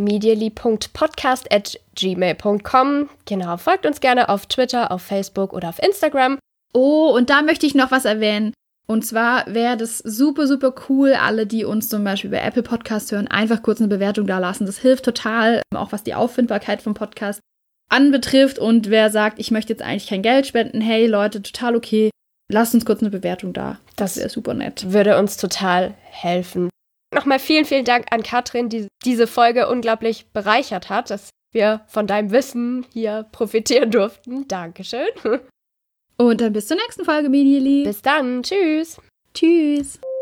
medially.podcast@gmail.com. Genau, folgt uns gerne auf Twitter, auf Facebook oder auf Instagram. Oh, und da möchte ich noch was erwähnen. Und zwar wäre das super, super cool, alle, die uns zum Beispiel bei Apple Podcast hören, einfach kurz eine Bewertung da lassen. Das hilft total, auch was die Auffindbarkeit vom Podcast anbetrifft. Und wer sagt, ich möchte jetzt eigentlich kein Geld spenden, hey Leute, total okay, lasst uns kurz eine Bewertung da. Das wäre super nett. Würde uns total helfen. Nochmal vielen, vielen Dank an Katrin, die diese Folge unglaublich bereichert hat, dass wir von deinem Wissen hier profitieren durften. Dankeschön. Und dann bis zur nächsten Folge, Medially. Bis dann. Tschüss. Tschüss.